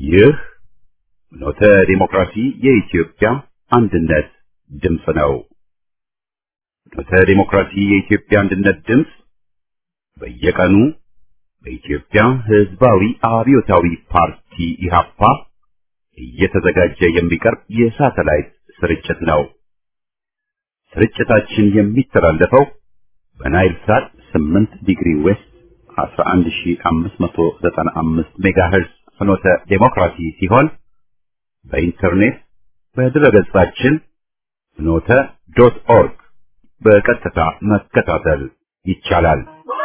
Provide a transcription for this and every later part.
ይህ ኖተ ዲሞክራሲ የኢትዮጵያ አንድነት ድምፅ ነው። ኖተ ዲሞክራሲ የኢትዮጵያ አንድነት ድምፅ በየቀኑ በኢትዮጵያ ሕዝባዊ አብዮታዊ ፓርቲ ኢህአፓ እየተዘጋጀ የሚቀርብ የሳተላይት ስርጭት ነው። ስርጭታችን የሚተላለፈው በናይል ሳት 8 ዲግሪ ዌስት 11595 ሜጋሄርዝ ፍኖተ ዲሞክራሲ ሲሆን በኢንተርኔት በድረገጻችን ፍኖተ.ኦርግ በቀጥታ መከታተል ይቻላል።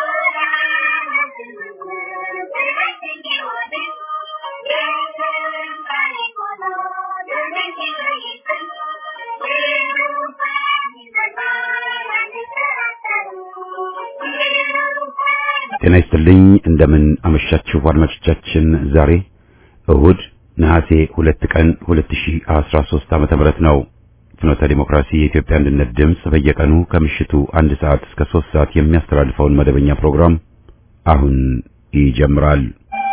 ጤና ይስጥልኝ። እንደምን አመሻችሁ አድማጮቻችን። ዛሬ እሁድ ነሐሴ 2 ቀን 2013 ዓ.ም ነው። ፍኖተ ዲሞክራሲ የኢትዮጵያ አንድነት ድምፅ በየቀኑ ከምሽቱ 1 ሰዓት እስከ 3 ሰዓት የሚያስተላልፈውን መደበኛ ፕሮግራም አሁን ይጀምራል።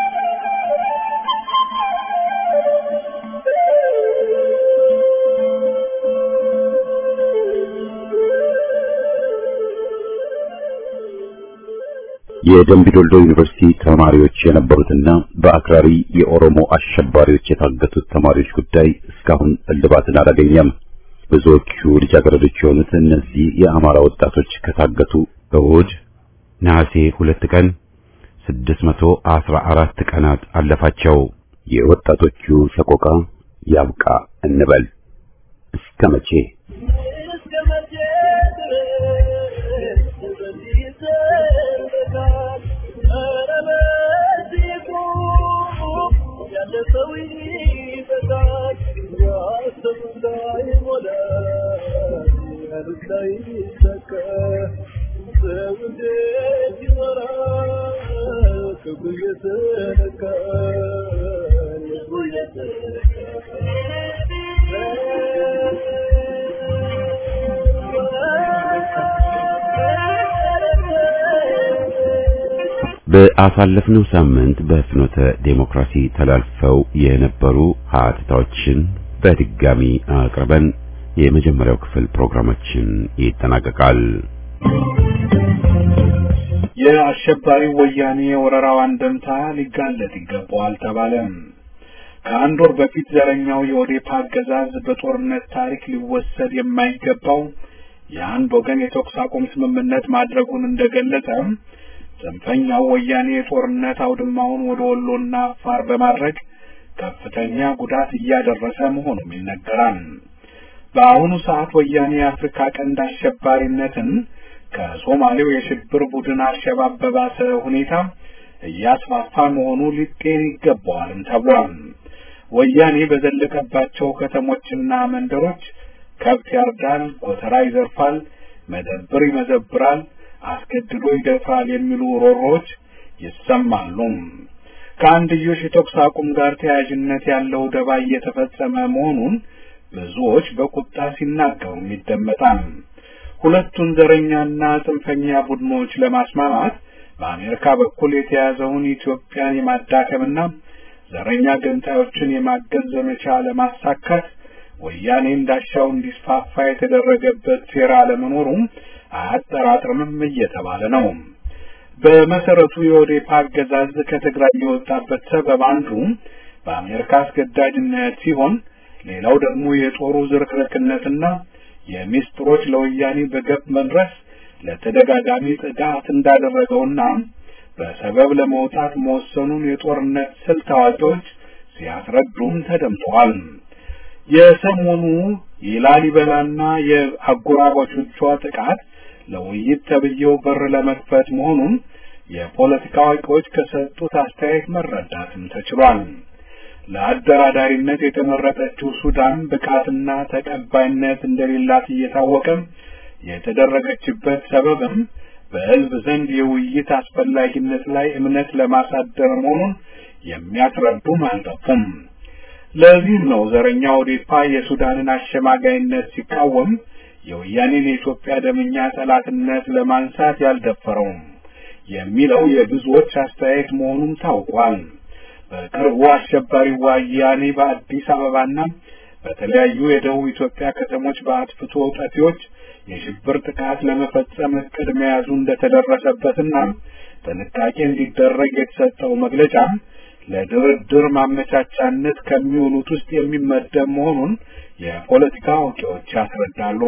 የደምቢዶሎ ዩኒቨርሲቲ ተማሪዎች የነበሩትና በአክራሪ የኦሮሞ አሸባሪዎች የታገቱት ተማሪዎች ጉዳይ እስካሁን እልባትን አላገኘም። ብዙዎቹ ልጃገረዶች የሆኑት እነዚህ የአማራ ወጣቶች ከታገቱ እሁድ ነሐሴ 2 ቀን 614 ቀናት አለፋቸው። የወጣቶቹ ሰቆቃ ያብቃ እንበል። እስከ መቼ? በአሳለፍነው ሳምንት በፍኖተ ዴሞክራሲ ተላልፈው የነበሩ ሀተታዎችን በድጋሚ አቅርበን የመጀመሪያው ክፍል ፕሮግራማችን ይጠናቀቃል። የአሸባሪ ወያኔ ወረራው አንደምታ ሊጋለጥ ይገባዋል ተባለ። ከአንድ ወር በፊት ዘረኛው የኦዴፓ አገዛዝ በጦርነት ታሪክ ሊወሰድ የማይገባው የአንድ ወገን የተኩስ አቁም ስምምነት ማድረጉን እንደገለጸ ጽንፈኛው ወያኔ የጦርነት አውድማውን ወደ ወሎና አፋር በማድረግ ከፍተኛ ጉዳት እያደረሰ መሆኑም ይነገራል። በአሁኑ ሰዓት ወያኔ የአፍሪካ ቀንድ አሸባሪነትን ከሶማሌው የሽብር ቡድን አልሸባብ በባሰ ሁኔታ እያስፋፋ መሆኑ ሊጤን ይገባዋልም ተብሏል። ወያኔ በዘለቀባቸው ከተሞችና መንደሮች ከብት ያርዳል፣ ጎተራ ይዘርፋል፣ መደብር ይመዘብራል፣ አስገድዶ ይደፍራል የሚሉ ሮሮዎች ይሰማሉ። ከአንድዮሽ የተኩስ አቁም ጋር ተያያዥነት ያለው ደባ እየተፈጸመ መሆኑን ብዙዎች በቁጣ ሲናገሩ ይደመጣል። ሁለቱን ዘረኛና ጽንፈኛ ቡድኖች ለማስማማት በአሜሪካ በኩል የተያዘውን ኢትዮጵያን የማዳከምና ዘረኛ ገንጣዮችን የማገዝ ዘመቻ ለማሳካት ወያኔ እንዳሻው እንዲስፋፋ የተደረገበት ሴራ ለመኖሩ አያጠራጥርም እየተባለ ነው። በመሰረቱ የኦዴፓ አገዛዝ ከትግራይ የወጣበት ሰበብ አንዱ በአሜሪካ አስገዳጅነት ሲሆን፣ ሌላው ደግሞ የጦሩ ዝርክርክነትና የሚስጥሮች ለወያኔ በገብ መድረስ ለተደጋጋሚ ጥቃት እንዳደረገውና በሰበብ ለመውጣት መወሰኑን የጦርነት ስልት አዋቂዎች ሲያስረዱም ተደምጠዋል። የሰሞኑ የላሊበላና የአጎራባቾቿ ጥቃት ለውይይት ተብዬው በር ለመክፈት መሆኑን የፖለቲካ አዋቂዎች ከሰጡት አስተያየት መረዳትም ተችሏል። ለአደራዳሪነት የተመረጠችው ሱዳን ብቃትና ተቀባይነት እንደሌላት እየታወቀ የተደረገችበት ሰበብም በሕዝብ ዘንድ የውይይት አስፈላጊነት ላይ እምነት ለማሳደር መሆኑን የሚያስረዱም አልጠፉም። ለዚህም ነው ዘረኛው ኦዴፓ የሱዳንን አሸማጋይነት ሲቃወም የወያኔን የኢትዮጵያ ደመኛ ጠላትነት ለማንሳት ያልደፈረው የሚለው የብዙዎች አስተያየት መሆኑን ታውቋል። በቅርቡ አሸባሪ ወያኔ በአዲስ አበባና በተለያዩ የደቡብ ኢትዮጵያ ከተሞች በአጥፍቶ ጠፊዎች የሽብር ጥቃት ለመፈጸም እቅድ መያዙ እንደተደረሰበትና ጥንቃቄ እንዲደረግ የተሰጠው መግለጫ ለድርድር ማመቻቻነት ከሚውሉት ውስጥ የሚመደብ መሆኑን የፖለቲካ አዋቂዎች ያስረዳሉ።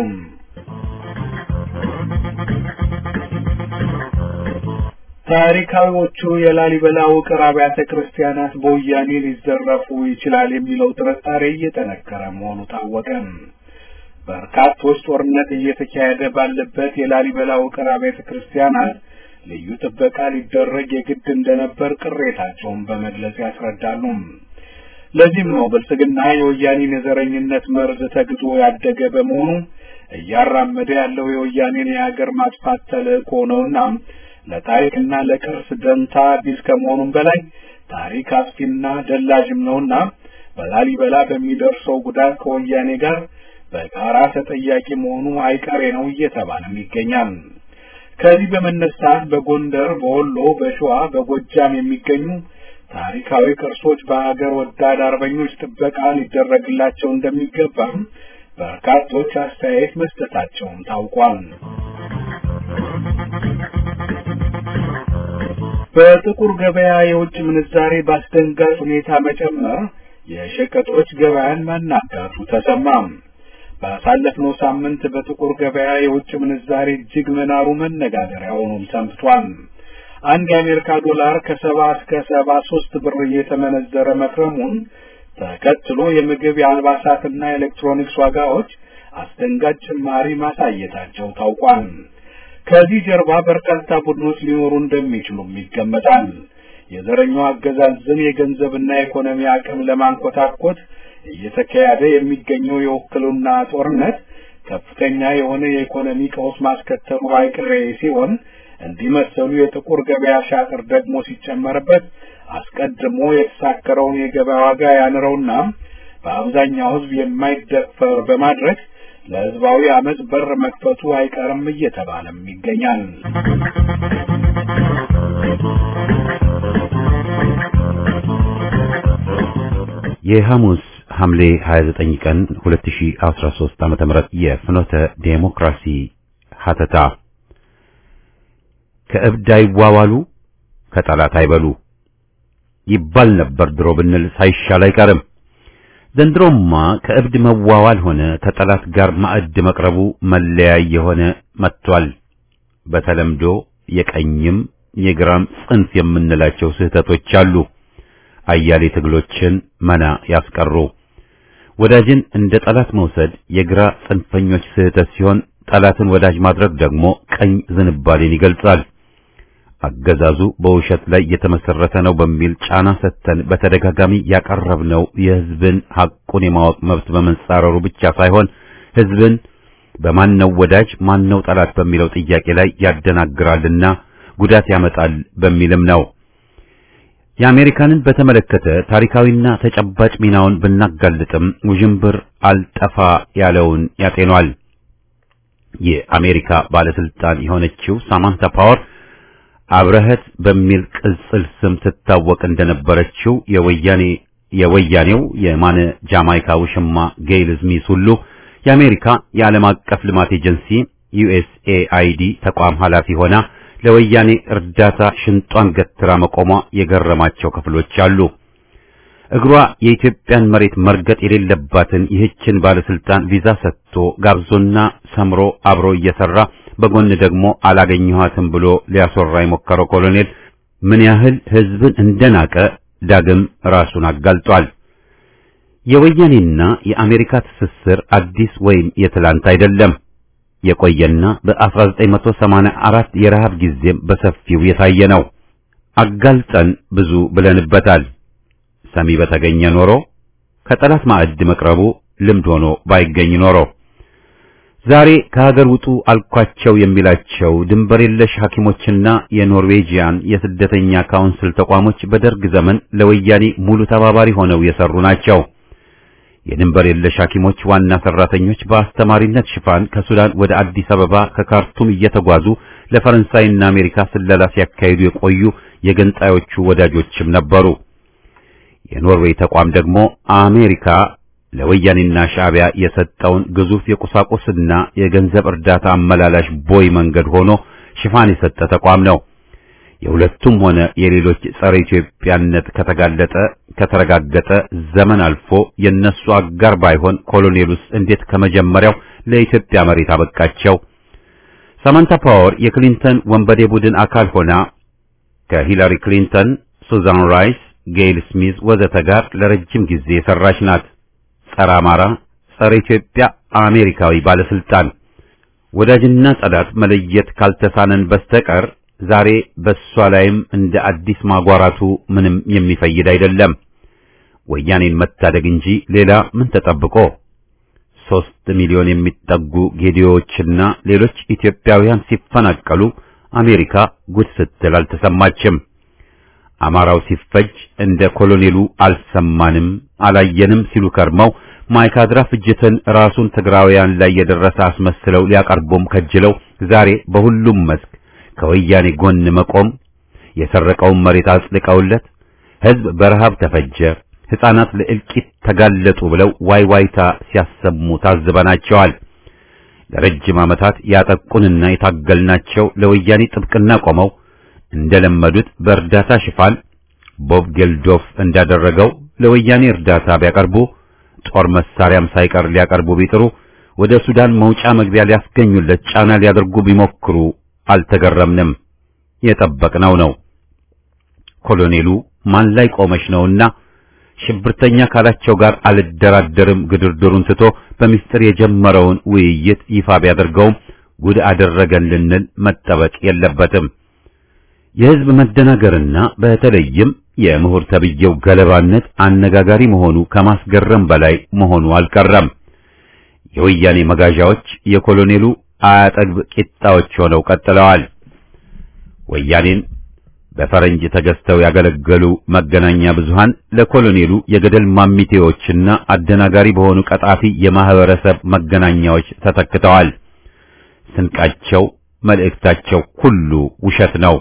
ታሪካዊዎቹ የላሊበላ ውቅር አብያተ ክርስቲያናት በወያኔ ሊዘረፉ ይችላል የሚለው ጥርጣሬ እየጠነከረ መሆኑ ታወቀ። በርካቶች ጦርነት እየተካሄደ ባለበት የላሊበላ ውቅር አብያተ ክርስቲያናት ልዩ ጥበቃ ሊደረግ የግድ እንደነበር ቅሬታቸውን በመግለጽ ያስረዳሉ። ለዚህም ነው ብልጽግና የወያኔን የዘረኝነት መርዝ ተግዞ ያደገ በመሆኑ እያራመደ ያለው የወያኔን የሀገር ማጥፋት ተልዕኮ ነውና ለታሪክና ለቅርስ ደንታ ቢስ ከመሆኑም በላይ ታሪክ አጥፊና ደላጅም ነውና በላሊበላ በሚደርሰው ጉዳት ከወያኔ ጋር በጋራ ተጠያቂ መሆኑ አይቀሬ ነው እየተባለም ይገኛል። ከዚህ በመነሳት በጎንደር፣ በወሎ፣ በሸዋ፣ በጎጃም የሚገኙ ታሪካዊ ቅርሶች በሀገር ወዳድ አርበኞች ጥበቃ ሊደረግላቸው እንደሚገባ በርካቶች አስተያየት መስጠታቸውም ታውቋል። በጥቁር ገበያ የውጭ ምንዛሬ በአስደንጋጭ ሁኔታ መጨመር የሸቀጦች ገበያን ማናጋቱ ተሰማ። ባሳለፍነው ሳምንት በጥቁር ገበያ የውጭ ምንዛሬ እጅግ መናሩ መነጋገሪያ ሆኖም ሰንብቷል። አንድ የአሜሪካ ዶላር ከ70 እስከ 73 ብር እየተመነዘረ መክረሙን ተከትሎ የምግብ የአልባሳትና ኤሌክትሮኒክስ ዋጋዎች አስደንጋጭ ጭማሪ ማሳየታቸው ታውቋል። ከዚህ ጀርባ በርካታ ቡድኖች ሊኖሩ እንደሚችሉም ይገመታል። የዘረኛው አገዛዝን የገንዘብና የኢኮኖሚ አቅም ለማንኮታኮት እየተካሄደ የሚገኘው የውክልና ጦርነት ከፍተኛ የሆነ የኢኮኖሚ ቀውስ ማስከተሉ አይቀሬ ሲሆን እንዲመሰሉ የጥቁር ገበያ ሻጥር ደግሞ ሲጨመርበት አስቀድሞ የተሳከረውን የገበያ ዋጋ ያንረውና በአብዛኛው ሕዝብ የማይደፈር በማድረግ ለሕዝባዊ አመጽ በር መክፈቱ አይቀርም እየተባለም ይገኛል። የሐሙስ ሐምሌ 29 ቀን 2013 ዓ.ም የፍኖተ ዴሞክራሲ ሀተታ ከእብድ አይዋዋሉ ከጠላት አይበሉ ይባል ነበር ድሮ ብንል ሳይሻል አይቀርም። ዘንድሮማ ከእብድ መዋዋል ሆነ ከጠላት ጋር ማዕድ መቅረቡ መለያ የሆነ መጥቷል። በተለምዶ የቀኝም የግራም ጽንፍ የምንላቸው ስህተቶች አሉ። አያሌ ትግሎችን መና ያስቀሩ። ወዳጅን እንደ ጠላት መውሰድ የግራ ጽንፈኞች ስህተት ሲሆን ጠላትን ወዳጅ ማድረግ ደግሞ ቀኝ ዝንባሌን ይገልጻል። አገዛዙ በውሸት ላይ የተመሰረተ ነው በሚል ጫና ሰጥተን በተደጋጋሚ ያቀረብነው የሕዝብን ሐቁን የማወቅ መብት በመንጻረሩ ብቻ ሳይሆን ሕዝብን በማንነው ወዳጅ ማንነው ጠላት በሚለው ጥያቄ ላይ ያደናግራልና ጉዳት ያመጣል በሚልም ነው። የአሜሪካንን በተመለከተ ታሪካዊና ተጨባጭ ሚናውን ብናጋልጥም ውዥንብር አልጠፋ ያለውን ያጤኗል። የአሜሪካ ባለስልጣን የሆነችው ሳማንታ ፓወር አብረህት በሚል ቅጽል ስም ትታወቅ እንደነበረችው የወያኔው የማነ ጃማይካ ውሽማ ጌይል ስሚዝ ሁሉ የአሜሪካ የዓለም አቀፍ ልማት ኤጀንሲ USAID ተቋም ኃላፊ ሆና ለወያኔ እርዳታ ሽንጧን ገትራ መቆሟ የገረማቸው ክፍሎች አሉ። እግሯ የኢትዮጵያን መሬት መርገጥ የሌለባትን ይህችን ባለስልጣን ቪዛ ሰጥቶ ጋብዞና ሰምሮ አብሮ እየሰራ በጎን ደግሞ አላገኘኋትም ብሎ ሊያስወራ የሞከረው ኮሎኔል ምን ያህል ሕዝብን እንደናቀ ዳግም ራሱን አጋልጧል። የወያኔና የአሜሪካ ትስስር አዲስ ወይም የትላንት አይደለም። የቆየና በ1984 የረሃብ ጊዜም በሰፊው የታየ ነው። አጋልጠን ብዙ ብለንበታል። ሰሚ በተገኘ ኖሮ ከጠላት ማዕድ መቅረቡ ልምድ ሆኖ ባይገኝ ኖሮ ዛሬ ከሀገር ውጡ አልኳቸው የሚላቸው ድንበር የለሽ ሐኪሞችና የኖርዌጂያን የስደተኛ ካውንስል ተቋሞች በደርግ ዘመን ለወያኔ ሙሉ ተባባሪ ሆነው የሰሩ ናቸው። የድንበር የለሽ ሐኪሞች ዋና ሰራተኞች በአስተማሪነት ሽፋን ከሱዳን ወደ አዲስ አበባ ከካርቱም እየተጓዙ ለፈረንሳይና አሜሪካ ስለላ ሲያካሂዱ የቆዩ የገንጣዮቹ ወዳጆችም ነበሩ። የኖርዌይ ተቋም ደግሞ አሜሪካ ለወያኔና ሻዕቢያ የሰጠውን ግዙፍ የቁሳቁስና የገንዘብ እርዳታ አመላላሽ ቦይ መንገድ ሆኖ ሽፋን የሰጠ ተቋም ነው። የሁለቱም ሆነ የሌሎች ጸረ ኢትዮጵያነት ከተረጋገጠ ዘመን አልፎ የነሱ አጋር ባይሆን ኮሎኔሉስ እንዴት ከመጀመሪያው ለኢትዮጵያ መሬት አበቃቸው? ሳማንታ ፓወር የክሊንተን ወንበዴ ቡድን አካል ሆና ከሂላሪ ክሊንተን፣ ሱዛን ራይስ፣ ጌይል ስሚዝ ወዘተ ጋር ለረጅም ጊዜ የሰራች ናት። ጸረ አማራ፣ ጸረ ኢትዮጵያ አሜሪካዊ ባለስልጣን። ወዳጅና ጠላት መለየት ካልተሳነን በስተቀር ዛሬ በሷ ላይም እንደ አዲስ ማጓራቱ ምንም የሚፈይድ አይደለም። ወያኔን መታደግ እንጂ ሌላ ምን ተጠብቆ? 3 ሚሊዮን የሚጠጉ ጌዲዮዎችና ሌሎች ኢትዮጵያውያን ሲፈናቀሉ አሜሪካ ጉድ ስትል አልተሰማችም። አማራው ሲፈጅ እንደ ኮሎኔሉ አልሰማንም አላየንም ሲሉ ከርመው ማይካድራ ፍጅትን ራሱን ትግራውያን ላይ የደረሰ አስመስለው ሊያቀርቡም ከጅለው ዛሬ በሁሉም መስክ ከወያኔ ጎን መቆም የሰረቀውን መሬት አጽድቀውለት ሕዝብ በረሃብ ተፈጀ፣ ሕፃናት ለእልቂት ተጋለጡ ብለው ዋይዋይታ ሲያሰሙ ታዝበናቸዋል። ለረጅም ዓመታት ያጠቁንና የታገልናቸው ለወያኔ ጥብቅና ቆመው እንደለመዱት በእርዳታ ሽፋን ቦብ ጌልዶፍ እንዳደረገው ለወያኔ እርዳታ ቢያቀርቡ ጦር መሳሪያም ሳይቀር ሊያቀርቡ ቢጥሩ ወደ ሱዳን መውጫ መግቢያ ሊያስገኙለት ጫና ሊያደርጉ ቢሞክሩ አልተገረምንም። የጠበቅነው ነው። ኮሎኔሉ ማን ላይ ቆመሽ ነውና ሽብርተኛ ካላቸው ጋር አልደራደርም ግድርድሩን ትቶ በሚስጥር የጀመረውን ውይይት ይፋ ቢያደርገውም ጉድ አደረገን ልንል መጠበቅ የለበትም። የሕዝብ መደናገርና በተለይም የምሁር ተብዬው ገለባነት አነጋጋሪ መሆኑ ከማስገረም በላይ መሆኑ አልቀረም። የወያኔ መጋዣዎች የኮሎኔሉ አያጠግብ ቂጣዎች ሆነው ቀጥለዋል። ወያኔን በፈረንጅ ተገዝተው ያገለገሉ መገናኛ ብዙሃን ለኮሎኔሉ የገደል ማሚቴዎችና አደናጋሪ በሆኑ ቀጣፊ የማህበረሰብ መገናኛዎች ተተክተዋል። ስንቃቸው መልእክታቸው ሁሉ ውሸት ነው።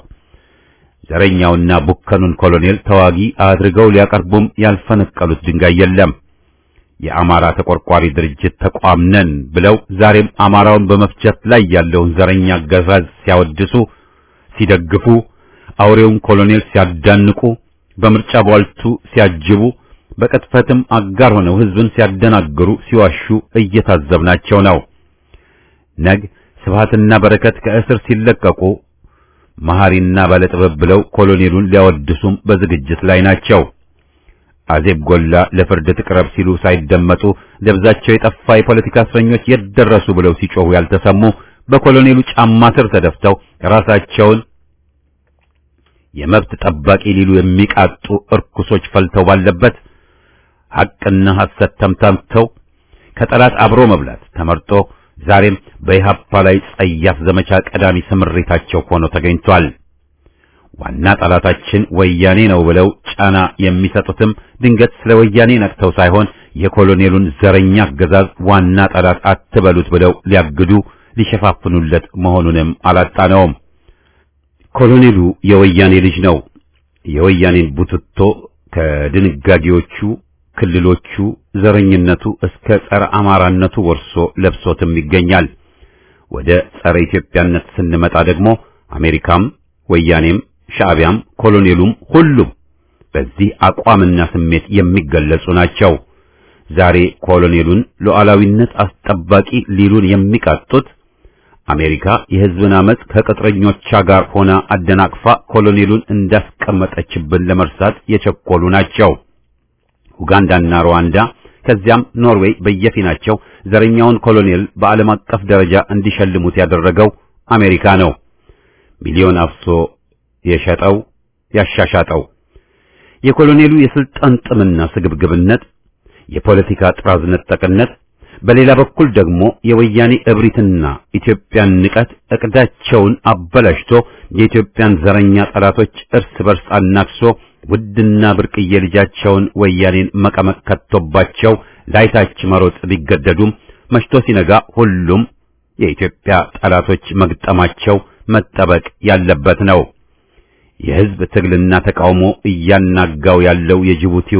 ዘረኛውና ቡከኑን ኮሎኔል ተዋጊ አድርገው ሊያቀርቡም ያልፈነቀሉት ድንጋይ የለም። የአማራ ተቆርቋሪ ድርጅት ተቋም ነን ብለው ዛሬም አማራውን በመፍጀት ላይ ያለውን ዘረኛ አገዛዝ ሲያወድሱ፣ ሲደግፉ፣ አውሬውን ኮሎኔል ሲያዳንቁ፣ በምርጫ ቧልቱ ሲያጅቡ፣ በቅጥፈትም አጋር ሆነው ህዝብን ሲያደናግሩ፣ ሲዋሹ እየታዘብናቸው ነው። ነግ ስብሃትና በረከት ከእስር ሲለቀቁ መሐሪና ባለጥበብ ብለው ኮሎኔሉን ሊያወድሱም በዝግጅት ላይ ናቸው። አዜብ ጎላ ለፍርድ ትቅረብ ሲሉ ሳይደመጡ ደብዛቸው የጠፋ የፖለቲካ እስረኞች የደረሱ ብለው ሲጮሁ ያልተሰሙ በኮሎኔሉ ጫማ ስር ተደፍተው ራሳቸውን የመብት ጠባቂ ሊሉ የሚቃጡ እርኩሶች ፈልተው ባለበት ሐቅና ሐሰት ተምታምተው ከጠላት አብሮ መብላት ተመርጦ ዛሬም በኢህአፓ ላይ ጸያፍ ዘመቻ ቀዳሚ ስምሪታቸው ሆኖ ተገኝቷል። ዋና ጠላታችን ወያኔ ነው ብለው ጫና የሚሰጡትም ድንገት ስለ ወያኔ ነቅተው ሳይሆን የኮሎኔሉን ዘረኛ አገዛዝ ዋና ጠላት አትበሉት ብለው ሊያግዱ ሊሸፋፍኑለት መሆኑንም አላጣነውም። ኮሎኔሉ የወያኔ ልጅ ነው። የወያኔን ቡትቶ ከድንጋጌዎቹ፣ ክልሎቹ፣ ዘረኝነቱ እስከ ጸረ አማራነቱ ወርሶ ለብሶትም ይገኛል። ወደ ጸረ ኢትዮጵያነት ስንመጣ ደግሞ አሜሪካም ወያኔም ሻዕቢያም ኮሎኔሉም ሁሉም በዚህ አቋምና ስሜት የሚገለጹ ናቸው። ዛሬ ኮሎኔሉን ሉዓላዊነት አስጠባቂ ሊሉን የሚቃጡት አሜሪካ የሕዝብን አመጽ ከቅጥረኞቿ ጋር ሆና አደናቅፋ ኮሎኔሉን እንዳስቀመጠችብን ለመርሳት የቸኮሉ ናቸው። ኡጋንዳና ሩዋንዳ ከዚያም ኖርዌይ በየፊናቸው ዘረኛውን ኮሎኔል በዓለም አቀፍ ደረጃ እንዲሸልሙት ያደረገው አሜሪካ ነው። ሚሊዮን አፍሶ የሸጠው ያሻሻጠው የኮሎኔሉ የስልጣን ጥምና ስግብግብነት፣ የፖለቲካ ጥራዝ ነጠቅነት፣ በሌላ በኩል ደግሞ የወያኔ እብሪትና ኢትዮጵያን ንቀት እቅዳቸውን አበላሽቶ የኢትዮጵያን ዘረኛ ጠላቶች እርስ በርስ አናክሶ ውድና ብርቅዬ ልጃቸውን ወያኔን መቀመቅ ከቶባቸው ላይታች መሮጥ ቢገደዱም መሽቶ ሲነጋ ሁሉም የኢትዮጵያ ጠላቶች መግጠማቸው መጠበቅ ያለበት ነው። የሕዝብ ትግልና ተቃውሞ እያናጋው ያለው የጅቡቲው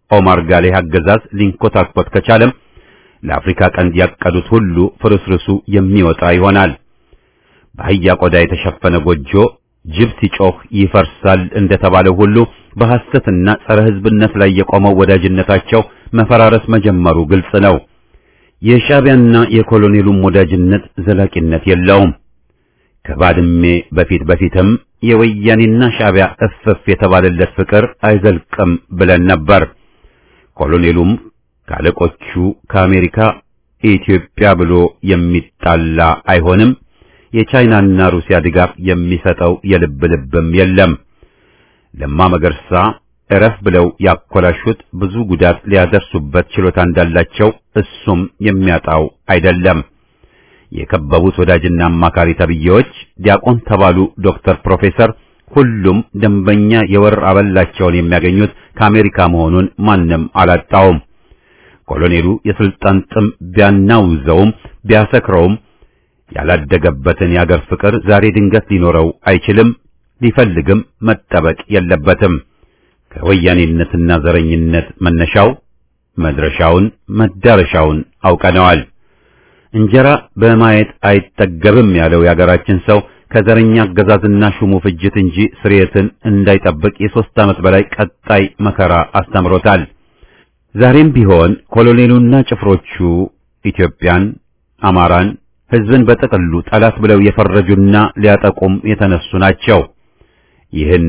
ኦማር ጋሌህ አገዛዝ ሊንኮታኮት ከቻለም ለአፍሪካ ቀንድ ያቀዱት ሁሉ ፍርስርሱ የሚወጣ ይሆናል። በአህያ ቆዳ የተሸፈነ ጎጆ ጅብ ሲጮህ ይፈርሳል እንደተባለው ሁሉ በሐሰትና ጸረ ሕዝብነት ላይ የቆመው ወዳጅነታቸው መፈራረስ መጀመሩ ግልጽ ነው። የሻዕቢያና የኮሎኔሉም ወዳጅነት ዘላቂነት የለውም። ከባድሜ በፊትም የወያኔና ሻዕቢያ እፍፍ የተባለለት ፍቅር አይዘልቅም ብለን ነበር። ኮሎኔሉም ካለቆቹ ከአሜሪካ ኢትዮጵያ ብሎ የሚጣላ አይሆንም። የቻይናና ሩሲያ ድጋፍ የሚሰጠው የልብም የለም። ለማ መገርሳ እረፍ ብለው ያኮላሹት ብዙ ጉዳት ሊያደርሱበት ችሎታ እንዳላቸው እሱም የሚያጣው አይደለም። የከበቡት ወዳጅና አማካሪ ተብዬዎች ዲያቆን ተባሉ ዶክተር፣ ፕሮፌሰር ሁሉም ደንበኛ የወር አበላቸውን የሚያገኙት ከአሜሪካ መሆኑን ማንም አላጣውም። ኮሎኔሉ የስልጣን ጥም ቢያናውዘውም ቢያሰክረውም ያላደገበትን የአገር ፍቅር ዛሬ ድንገት ሊኖረው አይችልም። ሊፈልግም መጠበቅ የለበትም። ከወያኔነትና ዘረኝነት መነሻው መድረሻውን መዳረሻውን አውቀነዋል። እንጀራ በማየት አይጠገብም ያለው የአገራችን ሰው ከዘረኛ አገዛዝና ሹሙ ፍጅት እንጂ ስርየትን እንዳይጠብቅ የ3 ዓመት በላይ ቀጣይ መከራ አስተምሮታል። ዛሬም ቢሆን ኮሎኔሉና ጭፍሮቹ ኢትዮጵያን፣ አማራን፣ ሕዝብን በጥቅሉ ጠላት ብለው የፈረጁና ሊያጠቁም የተነሱ ናቸው። ይህን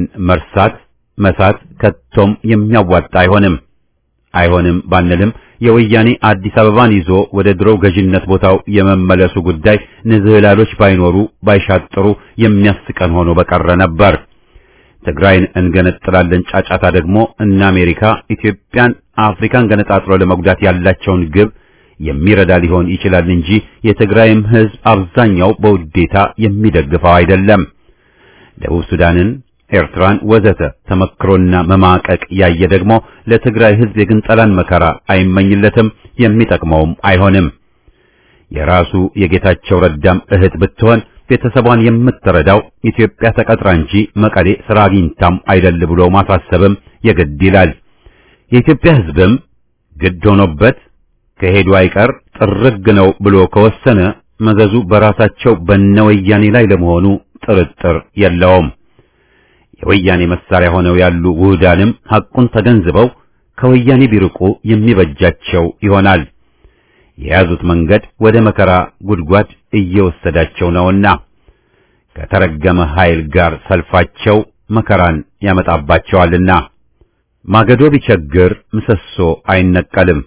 መሳት ከቶም የሚያዋጣ አይሆንም ባንልም የወያኔ አዲስ አበባን ይዞ ወደ ድሮው ገዥነት ቦታው የመመለሱ ጉዳይ ንዝህላሎች ባይኖሩ ባይሻጥሩ የሚያስቀን ሆኖ በቀረ ነበር። ትግራይን እንገነጥላለን ጫጫታ ደግሞ እነ አሜሪካ ኢትዮጵያን፣ አፍሪካን ገነጣጥሎ ለመጉዳት ያላቸውን ግብ የሚረዳ ሊሆን ይችላል እንጂ የትግራይም ሕዝብ አብዛኛው በውዴታ የሚደግፈው አይደለም። ደቡብ ሱዳንን፣ ኤርትራን ወዘተ ተመክሮና መማቀቅ ያየ ደግሞ ለትግራይ ሕዝብ የግንጠላን መከራ አይመኝለትም፣ የሚጠቅመውም አይሆንም። የራሱ የጌታቸው ረዳም እህት ብትሆን ቤተሰቧን የምትረዳው ኢትዮጵያ ተቀጥራ እንጂ መቀሌ ስራ አግኝታም አይደል ብሎ ማሳሰብም የግድ ይላል። የኢትዮጵያ ሕዝብም ግድ ሆኖበት ከሄዱ አይቀር ጥርግ ነው ብሎ ከወሰነ መዘዙ በራሳቸው በነወያኔ ላይ ለመሆኑ ጥርጥር የለውም። የወያኔ መሳሪያ ሆነው ያሉ ውህዳንም ሐቁን ተገንዝበው ከወያኔ ቢርቁ የሚበጃቸው ይሆናል። የያዙት መንገድ ወደ መከራ ጉድጓድ እየወሰዳቸው ነውና ከተረገመ ኃይል ጋር ሰልፋቸው መከራን ያመጣባቸዋልና ማገዶ ቢቸግር ምሰሶ አይነቀልም።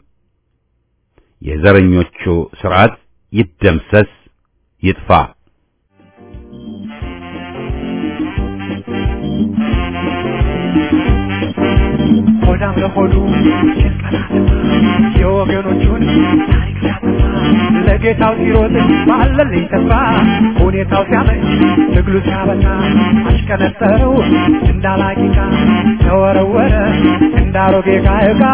የዘረኞቹ ስርዓት ይደምሰስ ይጥፋ። ሆዳም ለሆዱ የወገኖቹን ታሪክ ያጠፋ ለጌታው ሲሮጥ ባለልኝ ተስፋ ሁኔታው ሲያመች ትግሉ ሲያበቃ አሽከነጠረው እንዳላቂቃ ተወረወረ እንዳሮጌ ዕቃ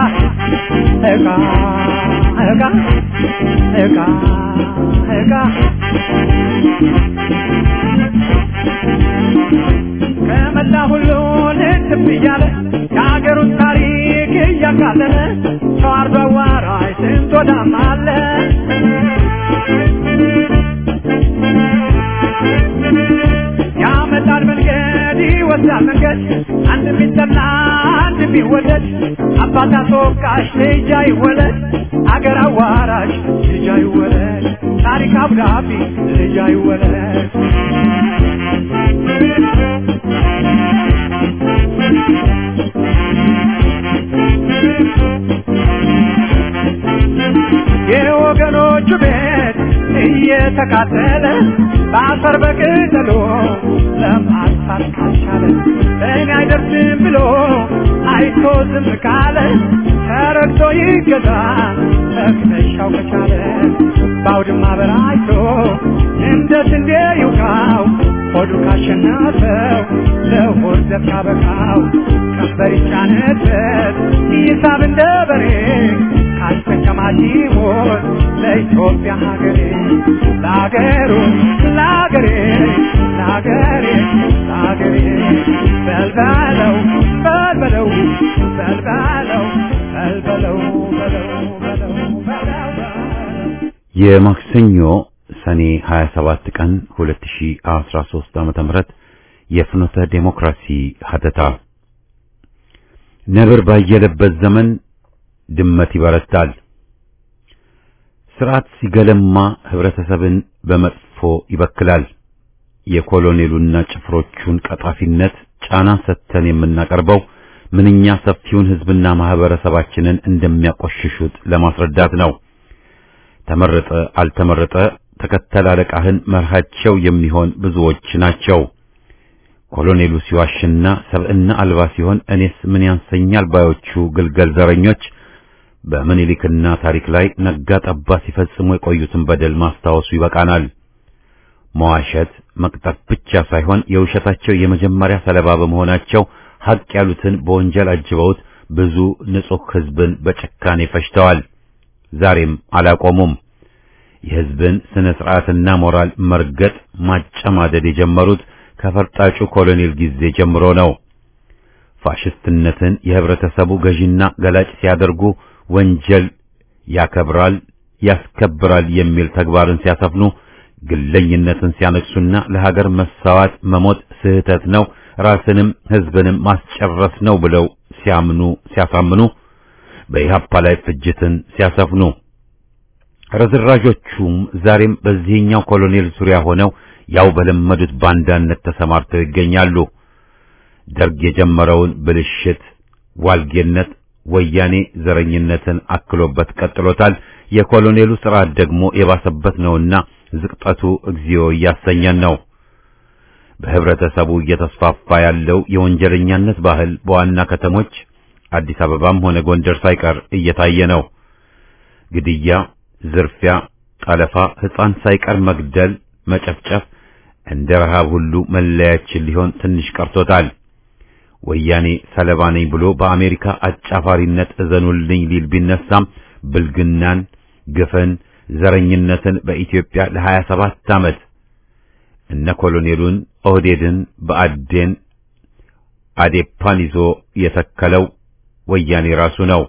ከመላ ሁሉ ልትብ እያለ የአገሩን ታሪክ እያቃለለ ሰው አርዶ አዋራጅ ስንት ወዳም አለ። ያመጣል መንገድ ይወስዳል መንገድ አንድ ቢጠላ አንድ ቢወደድ አባት አስወቃሽ ልጅ አይወለድ አገር አዋራጅ ልጅ አይወለድ ታሪክ አብዳቢ ልጅ አይወለድ። የወገኖቹ ቤት እየተቃጠለ በአፈር በቅጠሎ ለማጥፋት ካልቻለ እኔ አይደርስም ብሎ አይቶ ዝም ካለ ተረግቶ ይገዛ ተክነሻው ከቻለ ባውድማ በራይቶ እንደ ስንዴ ይውቃው ሆዱ ካሸናፈው ለሆድ ዘብ ካበቃው ቀንበር ይጫነበት ይሳብ እንደ በሬ ካስጠቀማት ይሞት ለኢትዮጵያ ሀገሬ ለአገሩ ለአገሬ ለአገሬ ለአገሬ በልበለው በልበለው በልበለው የማክሰኞ ሰኔ 27 ቀን 2013 ዓ.ም የፍኖተ ዴሞክራሲ ሀተታ ነብር ባየለበት ዘመን ድመት ይበረታል። ስርዓት ሲገለማ ህብረተሰብን በመጥፎ ይበክላል። የኮሎኔሉና ጭፍሮቹን ቀጣፊነት ጫና ሰተን የምናቀርበው ምንኛ ሰፊውን ህዝብና ማህበረሰባችንን እንደሚያቆሽሹት ለማስረዳት ነው። ተመረጠ አልተመረጠ ተከተል አለቃህን መርሃቸው የሚሆን ብዙዎች ናቸው። ኮሎኔሉ ሲዋሽና ሰብዕና አልባ ሲሆን እኔስ ምን ያንሰኛል ባዮቹ ግልገል ዘረኞች በምኒልክና ታሪክ ላይ ነጋ ጠባ ሲፈጽሙ የቆዩትን በደል ማስታወሱ ይበቃናል። መዋሸት መቅጠፍ ብቻ ሳይሆን የውሸታቸው የመጀመሪያ ሰለባ በመሆናቸው ሐቅ ያሉትን በወንጀል አጅበውት ብዙ ንጹህ ህዝብን በጭካኔ ፈጅተዋል። ዛሬም አላቆሙም። የህዝብን ስነ ስርዓትና ሞራል መርገጥ ማጨማደድ የጀመሩት ከፈርጣጩ ኮሎኔል ጊዜ ጀምሮ ነው። ፋሽስትነትን የህብረተሰቡ ገዢና ገላጭ ሲያደርጉ ወንጀል ያከብራል ያስከብራል የሚል ተግባርን ሲያሰፍኑ ግለኝነትን ሲያነግሱና ለሀገር መሳዋት መሞት ስህተት ነው ራስንም ህዝብንም ማስጨረስ ነው ብለው ሲያሳምኑ በኢህአፓ ላይ ፍጅትን ሲያሰፍኑ ረዝራዦቹም ዛሬም በዚህኛው ኮሎኔል ዙሪያ ሆነው ያው በለመዱት ባንዳነት ተሰማርተው ይገኛሉ። ደርግ የጀመረውን ብልሽት ዋልጌነት ወያኔ ዘረኝነትን አክሎበት ቀጥሎታል። የኮሎኔሉ ስርዓት ደግሞ የባሰበት ነውና ዝቅጠቱ እግዚኦ እያሰኘን ነው። በህብረተሰቡ እየተስፋፋ ያለው የወንጀለኛነት ባህል በዋና ከተሞች አዲስ አበባም ሆነ ጎንደር ሳይቀር እየታየ ነው። ግድያ፣ ዝርፊያ፣ ጠለፋ፣ ህፃን ሳይቀር መግደል፣ መጨፍጨፍ እንደ ረሃብ ሁሉ መለያችን ሊሆን ትንሽ ቀርቶታል። ወያኔ ሰለባ ነኝ ብሎ በአሜሪካ አጫፋሪነት እዘኑልኝ ሊል ቢነሳም ብልግናን፣ ግፍን፣ ዘረኝነትን በኢትዮጵያ ለ27 ዓመት እነ ኮሎኔሉን ኦህዴድን በአዴን አዴፓን ይዞ የተከለው ወያኔ ራሱ ነው።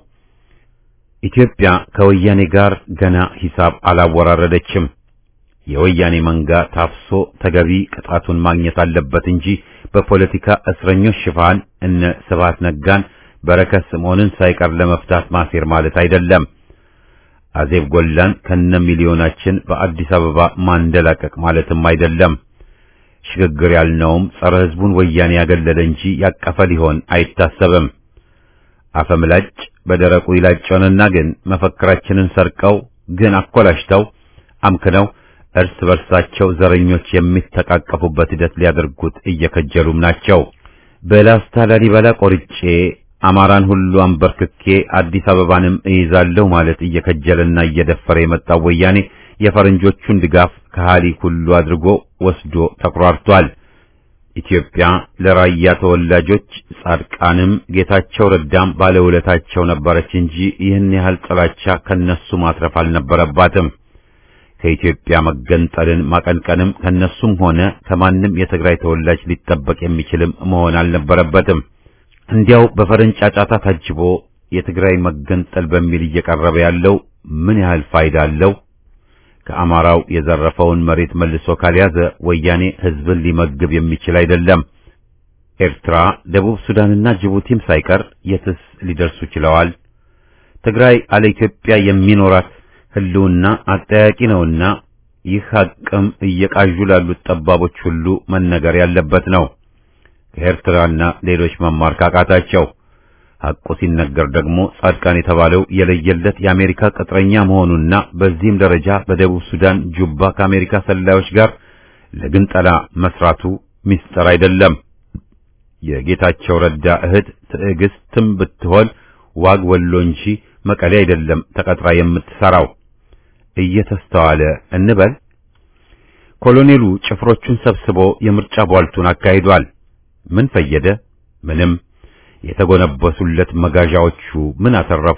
ኢትዮጵያ ከወያኔ ጋር ገና ሂሳብ አላወራረደችም። የወያኔ መንጋ ታፍሶ ተገቢ ቅጣቱን ማግኘት አለበት እንጂ በፖለቲካ እስረኞች ሽፋን እነ ስብሐት ነጋን በረከት ስምዖንን ሳይቀር ለመፍታት ማሴር ማለት አይደለም። አዜብ ጎላን ከነ ሚሊዮናችን በአዲስ አበባ ማንደላቀቅ ማለትም አይደለም። ሽግግር ያልነውም ጸረ ህዝቡን ወያኔ ያገለለ እንጂ ያቀፈ ሊሆን አይታሰብም። አፈምላጭ በደረቁ ይላጨውንና ግን መፈክራችንን ሰርቀው ግን አኮላሽተው አምክነው እርስ በርሳቸው ዘረኞች የሚተቃቀፉበት ሂደት ሊያደርጉት እየከጀሉም ናቸው። በላስታ ላሊበላ ቆርጬ አማራን ሁሉ አንበርክኬ አዲስ አበባንም እይዛለሁ ማለት እየከጀለና እየደፈረ የመጣው ወያኔ የፈረንጆቹን ድጋፍ ከሃሊ ሁሉ አድርጎ ወስዶ ተኩራርቷል። ኢትዮጵያ ለራያ ተወላጆች ጻድቃንም ጌታቸው ረዳም ባለውለታቸው ነበረች እንጂ ይህን ያህል ጥላቻ ከነሱ ማትረፍ አልነበረባትም። ከኢትዮጵያ መገንጠልን ማቀንቀንም ከነሱም ሆነ ከማንም የትግራይ ተወላጅ ሊጠበቅ የሚችልም መሆን አልነበረበትም። እንዲያው በፈረንጅ ጫጫታ ታጅቦ የትግራይ መገንጠል በሚል እየቀረበ ያለው ምን ያህል ፋይዳ አለው? ከአማራው የዘረፈውን መሬት መልሶ ካልያዘ ወያኔ ህዝብን ሊመግብ የሚችል አይደለም። ኤርትራ፣ ደቡብ ሱዳንና ጅቡቲም ሳይቀር የትስ ሊደርሱ ችለዋል። ትግራይ አለ ኢትዮጵያ የሚኖራት ህልውና አጠያቂ ነውና ይህ ሐቅም እየቃዡ ላሉት ጠባቦች ሁሉ መነገር ያለበት ነው። ከኤርትራና ሌሎች መማር ካቃታቸው ሐቁ ሲነገር ደግሞ ጻድቃን የተባለው የለየለት የአሜሪካ ቅጥረኛ መሆኑና በዚህም ደረጃ በደቡብ ሱዳን ጁባ ከአሜሪካ ሰላዮች ጋር ለግንጠላ መስራቱ ሚስጥር አይደለም። የጌታቸው ረዳ እህት ትዕግስትም ብትሆን ዋግ ወሎ እንጂ መቀሌ አይደለም ተቀጥራ የምትሰራው። እየተስተዋለ እንበል። ኮሎኔሉ ጭፍሮቹን ሰብስቦ የምርጫ ቧልቱን አካሂዷል። ምን ፈየደ? ምንም። የተጎነበሱለት መጋዣዎቹ ምን አተረፉ?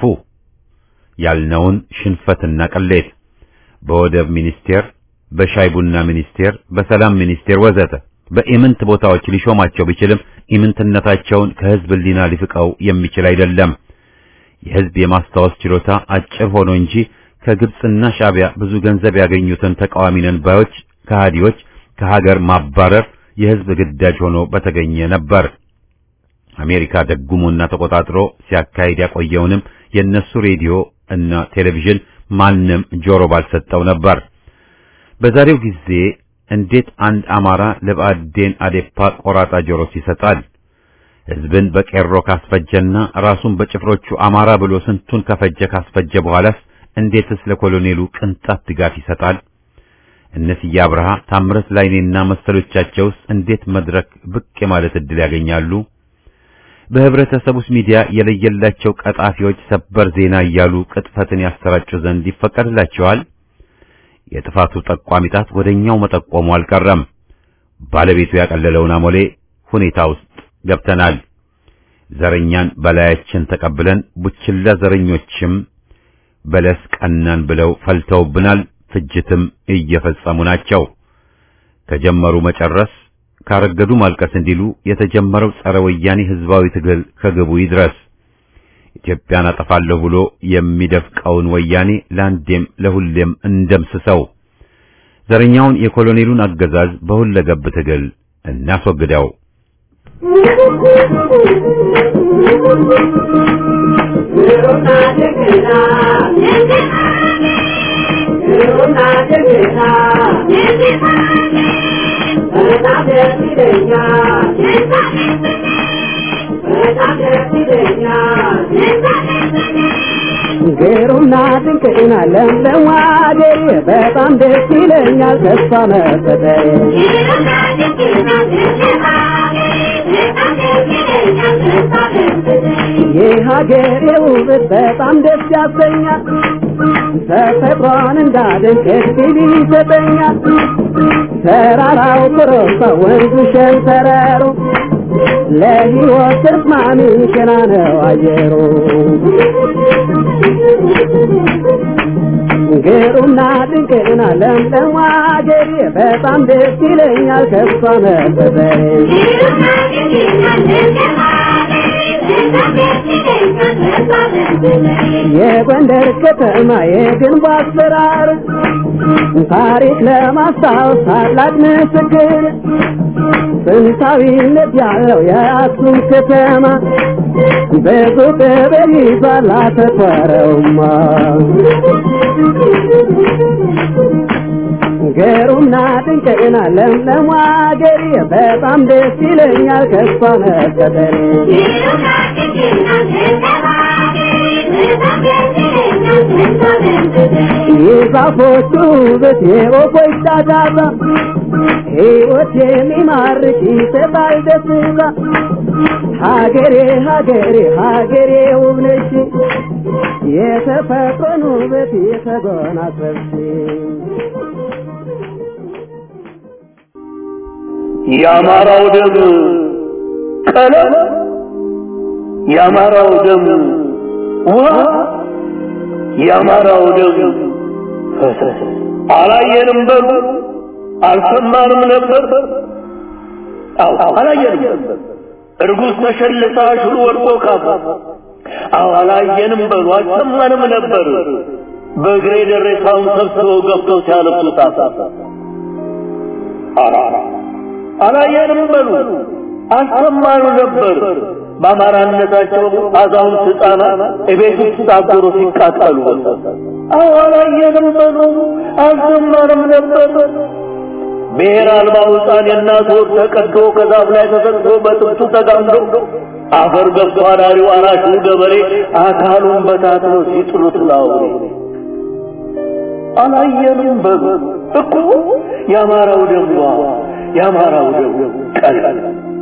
ያልነውን ሽንፈትና ቅሌት በወደብ ሚኒስቴር፣ በሻይ ቡና ሚኒስቴር፣ በሰላም ሚኒስቴር ወዘተ በኢምንት ቦታዎች ሊሾማቸው ቢችልም ኢምንትነታቸውን ከህዝብ ሊና ሊፍቀው የሚችል አይደለም። የህዝብ የማስታወስ ችሎታ አጭር ሆኖ እንጂ ከግብጽና ሻዕቢያ ብዙ ገንዘብ ያገኙትን ተቃዋሚ ነን ባዮች ከሃዲዎች ከሀገር ማባረር የህዝብ ግዳጅ ሆኖ በተገኘ ነበር። አሜሪካ ደጉሞና ተቆጣጥሮ ሲያካሂድ ያቆየውንም የነሱ ሬዲዮ እና ቴሌቪዥን ማንም ጆሮ ባልሰጠው ነበር። በዛሬው ጊዜ እንዴት አንድ አማራ ለብአዴን አዴፓ ቆራጣ ጆሮ ይሰጣል? ህዝብን በቄሮ ካስፈጀና ራሱን በጭፍሮቹ አማራ ብሎ ስንቱን ከፈጀ ካስፈጀ በኋላስ እንዴትስ ለኮሎኔሉ ቅንጣት ድጋፍ ይሰጣል? እነዚህ አብርሃ ታምረት ላይኔና መሰሎቻቸውስ እንዴት መድረክ ብቅ የማለት እድል ያገኛሉ? በህብረተሰቡስ ሚዲያ የለየላቸው ቀጣፊዎች ሰበር ዜና እያሉ ቅጥፈትን ያሰራጩ ዘንድ ይፈቀድላቸዋል? የጥፋቱ ጠቋሚ ጣት ወደኛው መጠቆሙ አልቀረም። ባለቤቱ ያቀለለውን አሞሌ ሁኔታ ውስጥ ገብተናል። ዘረኛን በላያችን ተቀብለን ቡችላ ዘረኞችም በለስ ቀናን ብለው ፈልተውብናል። ፍጅትም እየፈጸሙ ናቸው። ከጀመሩ መጨረስ ካረገዱ ማልቀስ እንዲሉ የተጀመረው ጸረ ወያኔ ህዝባዊ ትግል ከግቡ ይድረስ። ኢትዮጵያን አጠፋለሁ ብሎ የሚደፍቀውን ወያኔ ለአንዴም ለሁሌም እንደምስሰው። ዘረኛውን የኮሎኔሉን አገዛዝ በሁለገብ ትግል እናስወግደው። ግሩምና ድንቅና ለምለም አገሬ በጣም ደስ ይለኛል ተስፋ መፈጠሬ የሀገሬ ውበት በጣም ደስ ያሰኛል ተፈጥሮን እንዳደንቅ እድል ይሰጠኛል ተራራው ኮረብታው ወንዙ ሸንተረሩ ለሕይወት ተስማሚ ሸና ነው አየሩ ግሩምና ድንቅና ለምለም አገሬ በጣም ደስ ይለኛል ከሷ መፈጠሬ የጎንደር ከተማ የግንቡ አሰራር ታሪክ ለማስታወስ ታላቅ ምስክር ጥንታዊነት ያለው የአክሱም ከተማ ብዙ ክብር ይዟል አተኮረውማ ግሩምና ድንቅና ለምለም አገሬ በጣም ደስ ይለኛል ከሷ መፈጠሬ የዛፎቹ ውበት የወፎች ጫጫታ ሕይወት የሚማርክ ይሰጣል ደስታ ሀገሬ ሀገሬ ሀገሬ ውብ ነሽ የተፈጥሮን ውበት የተጎናጸፍሽ የአማራው ደም ቀለም የአማራው ደም ውሃ የአማራው ደም ፈሰስ አላየንም በሉ አልሰማንም ነበር አላየንም እርጉዝ ተሸልታ ሽሉ ወድቆ ካፋ አላየንም በሉ አልሰማንም ነበር በእግሬ ደረታውን ሰብስበው ገብተው ሲያለብሱት አላየንም በሉ አልሰማንም ነበር በአማራነታቸው አዛውንት ሕፃናት እቤት ውስጥ ታጎሮ ሲቃጠሉ አላየንም በሉ አልሰማንም ነበር ብሔር አልባው ሕፃን የእናት ወር ተቀዶ ከዛፍ ላይ ተሰቅሎ በጥብቱ ተጋምዶ አፈር ገብቶ አዳሪው አራሹ ገበሬ አካሉን በታትነው ሲጥሉት ላውሬ አላየንም በሉ እኮ የአማራው ደም የአማራው ደም ቀላል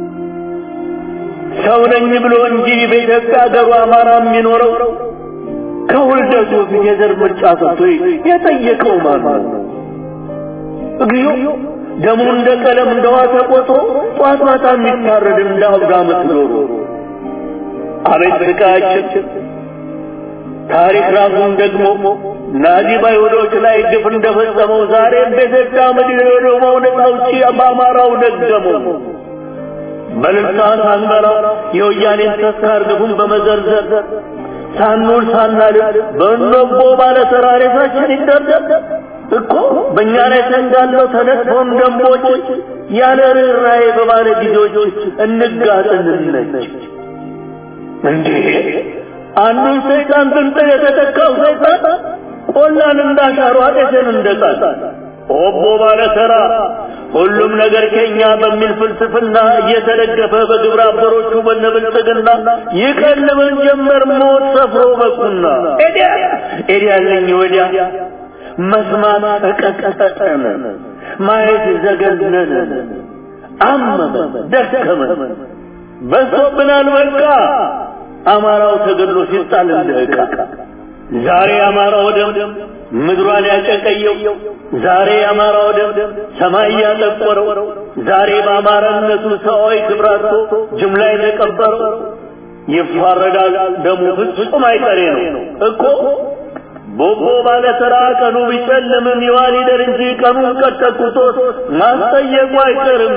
ሰው ነኝ ብሎ እንጂ በኢትዮጵያ ሀገሩ አማራ የሚኖረው ከውልደቱ የዘር ምርጫ ሰጥቶ የጠየቀው ማን ነው? እግዚኦ ደሙ እንደ ቀለም እንደዋ ተቆጥሮ ጧት ማታ የሚታረድ እንደ አብጋመት ኖሮ አቤት ስቃያችን ታሪክ ራሱን ደግሞ ናዚ ባይሁዶች ላይ ግፍ እንደፈጸመው ዛሬ በኢትዮጵያ ምድር የሆነው ነውጪ በአማራው ደገመው በልሳን አንበራ የወያኔን ተስካር ግፉን በመዘርዘር ሳንውል ሳናድር በእንቦ ባለ ተራሬሳችን ይደርደር እኮ በእኛ ላይ ተንጋለው ተነጥፎን ደንቦች ያለ ርኅራኄ በባለ ጊዜዎች እንጋጥንነች እንዴ አንዱን ሰይጣን ብንተ የተተካው ሰይጣን ቆላን እንዳሻሩ አጤሰን እንደጣል ኦቦ ባለ ተራ ሁሉም ነገር ከኛ በሚል ፍልስፍና እየተደገፈ በግብረ አበሮቹ በነብልጽግና ይቀልበን ጀመር ሞት ሰፍሮ በቁና ኤዲያለኝ ወዲያ መስማት ተቀጠቀጠን ማየት ዘገነነን አመመን ደከመን በሶብናል በቃ አማራው ተገድሎ ሲጣል እንደዕቃ ዛሬ አማራው ደም ምድሯን ያጨቀየው ዛሬ አማራው ደም ሰማይ ያጠቆረው ዛሬ በአማራነቱ ሰውይ ክብራቶ ጅምላ የተቀበረው ይፋረዳል ደሙ ፍጹም አይቀሬ ነው እኮ ቦቦ ባለ ተራ ቀኑ ቢጨልምም ይዋል ይደር እንጂ ቀኑን ቀጠቁቶት ማስጠየቁ አይቀርም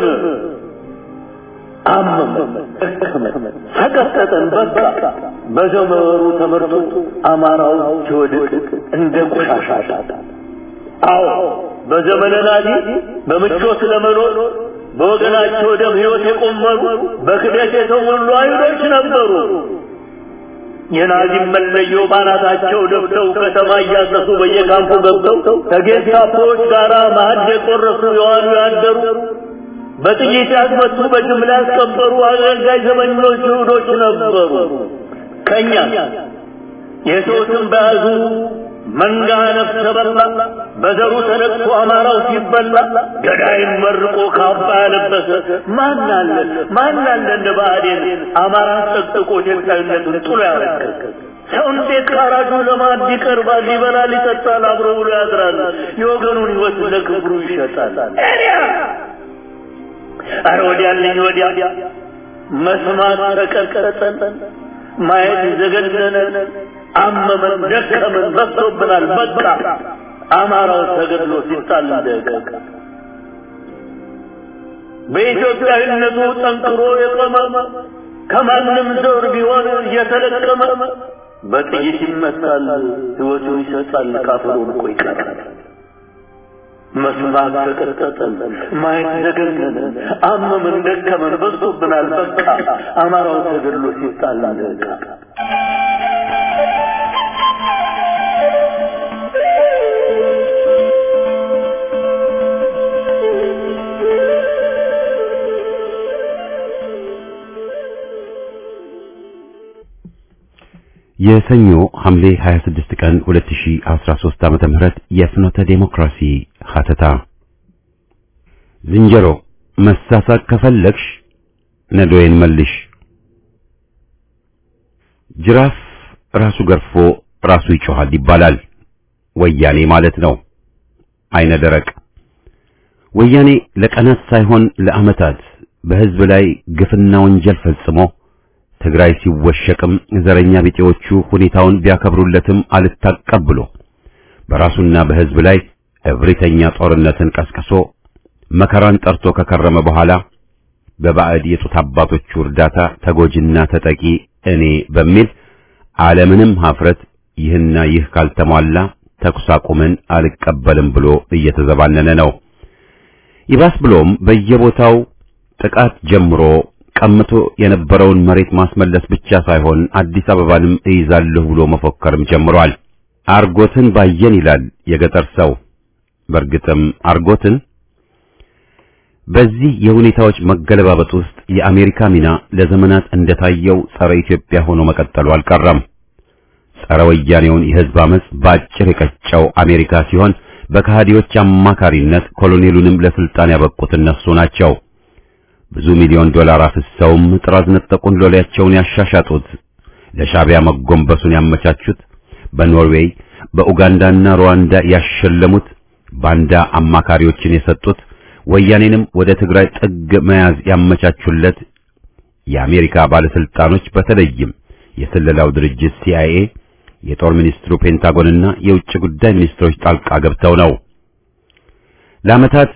አመመን ደከመን ሰቀቀጠን በቃ በዘመሩ ተመርቶ አማራው ሲወድቅ እንደ ቆሻሻ አዎ በዘመነ ናዚ በምቾት ለመኖር በወገናቸው ደም ሕይወት የቆመሩ በክደት የተሞሉ አይሁዶች ነበሩ የናዚ መለዮ ባናታቸው ደፍተው ከተማ እያሰሱ በየካምፑ ገብተው ከጌስታፖች ጋራ ማዕድ የቆረሱ የዋሉ ያደሩ በጥይት ያስመቱ በጅምላ ያስቀበሩ አገልጋይ ዘመኞች ይሁዶች ነበሩ ከኛ የሰውትን በያዙ መንጋ ነፍሰ በላ በዘሩ ተነቅቶ አማራው ሲበላ ገዳይን መርቆ ካባ ያለበሰ ማን አለ እንደ ባዕዴን አማራ ጠቅጥቆ ኢትዮጵያዊነቱን ጥሎ ያረከከ ሰው እንዴት ካራጁ ለማዕድ ይቀርባል ይበላል ይጠጣል አብሮ ብሎ ያድራል የወገኑን ሕይወት ለክብሩ ይሸጣል አረ ወዲያልኝ ወዲያ መስማት ተቀጠቀጠን ማየት ዘገነነን አመመን ደከመን በዝቶብናል በቃ አማራው ተገድሎ ሲጣል እንደዕቃ በኢትዮጵያዊነቱ ጠንክሮ የቆመ ከማንም ዘር ቢሆን እየተለቀመ በጥይት ይመታል ሕይወቱን ይሰጣል ካፈሩን ቆይ ይቀራል መስማት ተቀጠቀጠን ማየት ዘገነነን አመመን ደከመን በዝቶብናል በቃ አማራው ተገድሎ ሲጣል እንደዕቃ የሰኞ ሐምሌ 26 ቀን 2013 ዓመተ ምህረት የፍኖተ ዴሞክራሲ ሐተታ ዝንጀሮ መሳሳቅ ከፈለግሽ ነዶዬን መልሽ ጅራፍ ራሱ ገርፎ ራሱ ይጮሃል ይባላል ወያኔ ማለት ነው አይነ ደረቅ ወያኔ ለቀናት ሳይሆን ለዓመታት በህዝብ ላይ ግፍና ወንጀል ፈጽሞ ትግራይ ሲወሸቅም ዘረኛ ቢጤዎቹ ሁኔታውን ቢያከብሩለትም አልታቀብሎ በራሱና በህዝብ ላይ እብሪተኛ ጦርነትን ቀስቅሶ መከራን ጠርቶ ከከረመ በኋላ በባዕድ የጡት አባቶቹ እርዳታ ተጎጂና ተጠቂ እኔ በሚል ዓለምንም ሀፍረት ይህና ይህ ካልተሟላ ተኩስ አቁምን አልቀበልም ብሎ እየተዘባነነ ነው ይባስ ብሎም በየቦታው ጥቃት ጀምሮ ቀምቶ የነበረውን መሬት ማስመለስ ብቻ ሳይሆን አዲስ አበባንም እይዛለሁ ብሎ መፎከርም ጀምሯል አርጎትን ባየን ይላል የገጠር ሰው በርግጥም አርጎትን በዚህ የሁኔታዎች መገለባበጥ ውስጥ የአሜሪካ ሚና ለዘመናት እንደታየው ጸረ ኢትዮጵያ ሆኖ መቀጠሉ አልቀረም ጸረ ወያኔውን የህዝብ አመጽ ባጭር የቀጨው አሜሪካ ሲሆን በካህዲዎች አማካሪነት ኮሎኔሉንም ለስልጣን ያበቁት እነሱ ናቸው ብዙ ሚሊዮን ዶላር አፍሰውም ጥራዝ ነጠቁን ሎሌያቸውን ያሻሻጡት ለሻቢያ መጎንበሱን ያመቻቹት በኖርዌይ በኡጋንዳና ሩዋንዳ ያሸለሙት ባንዳ አማካሪዎችን የሰጡት ወያኔንም ወደ ትግራይ ጥግ መያዝ ያመቻቹለት የአሜሪካ ባለስልጣኖች በተለይም የስለላው ድርጅት CIA የጦር ሚኒስትሩ ፔንታጎንና የውጭ ጉዳይ ሚኒስትሮች ጣልቃ ገብተው ነው ለዓመታት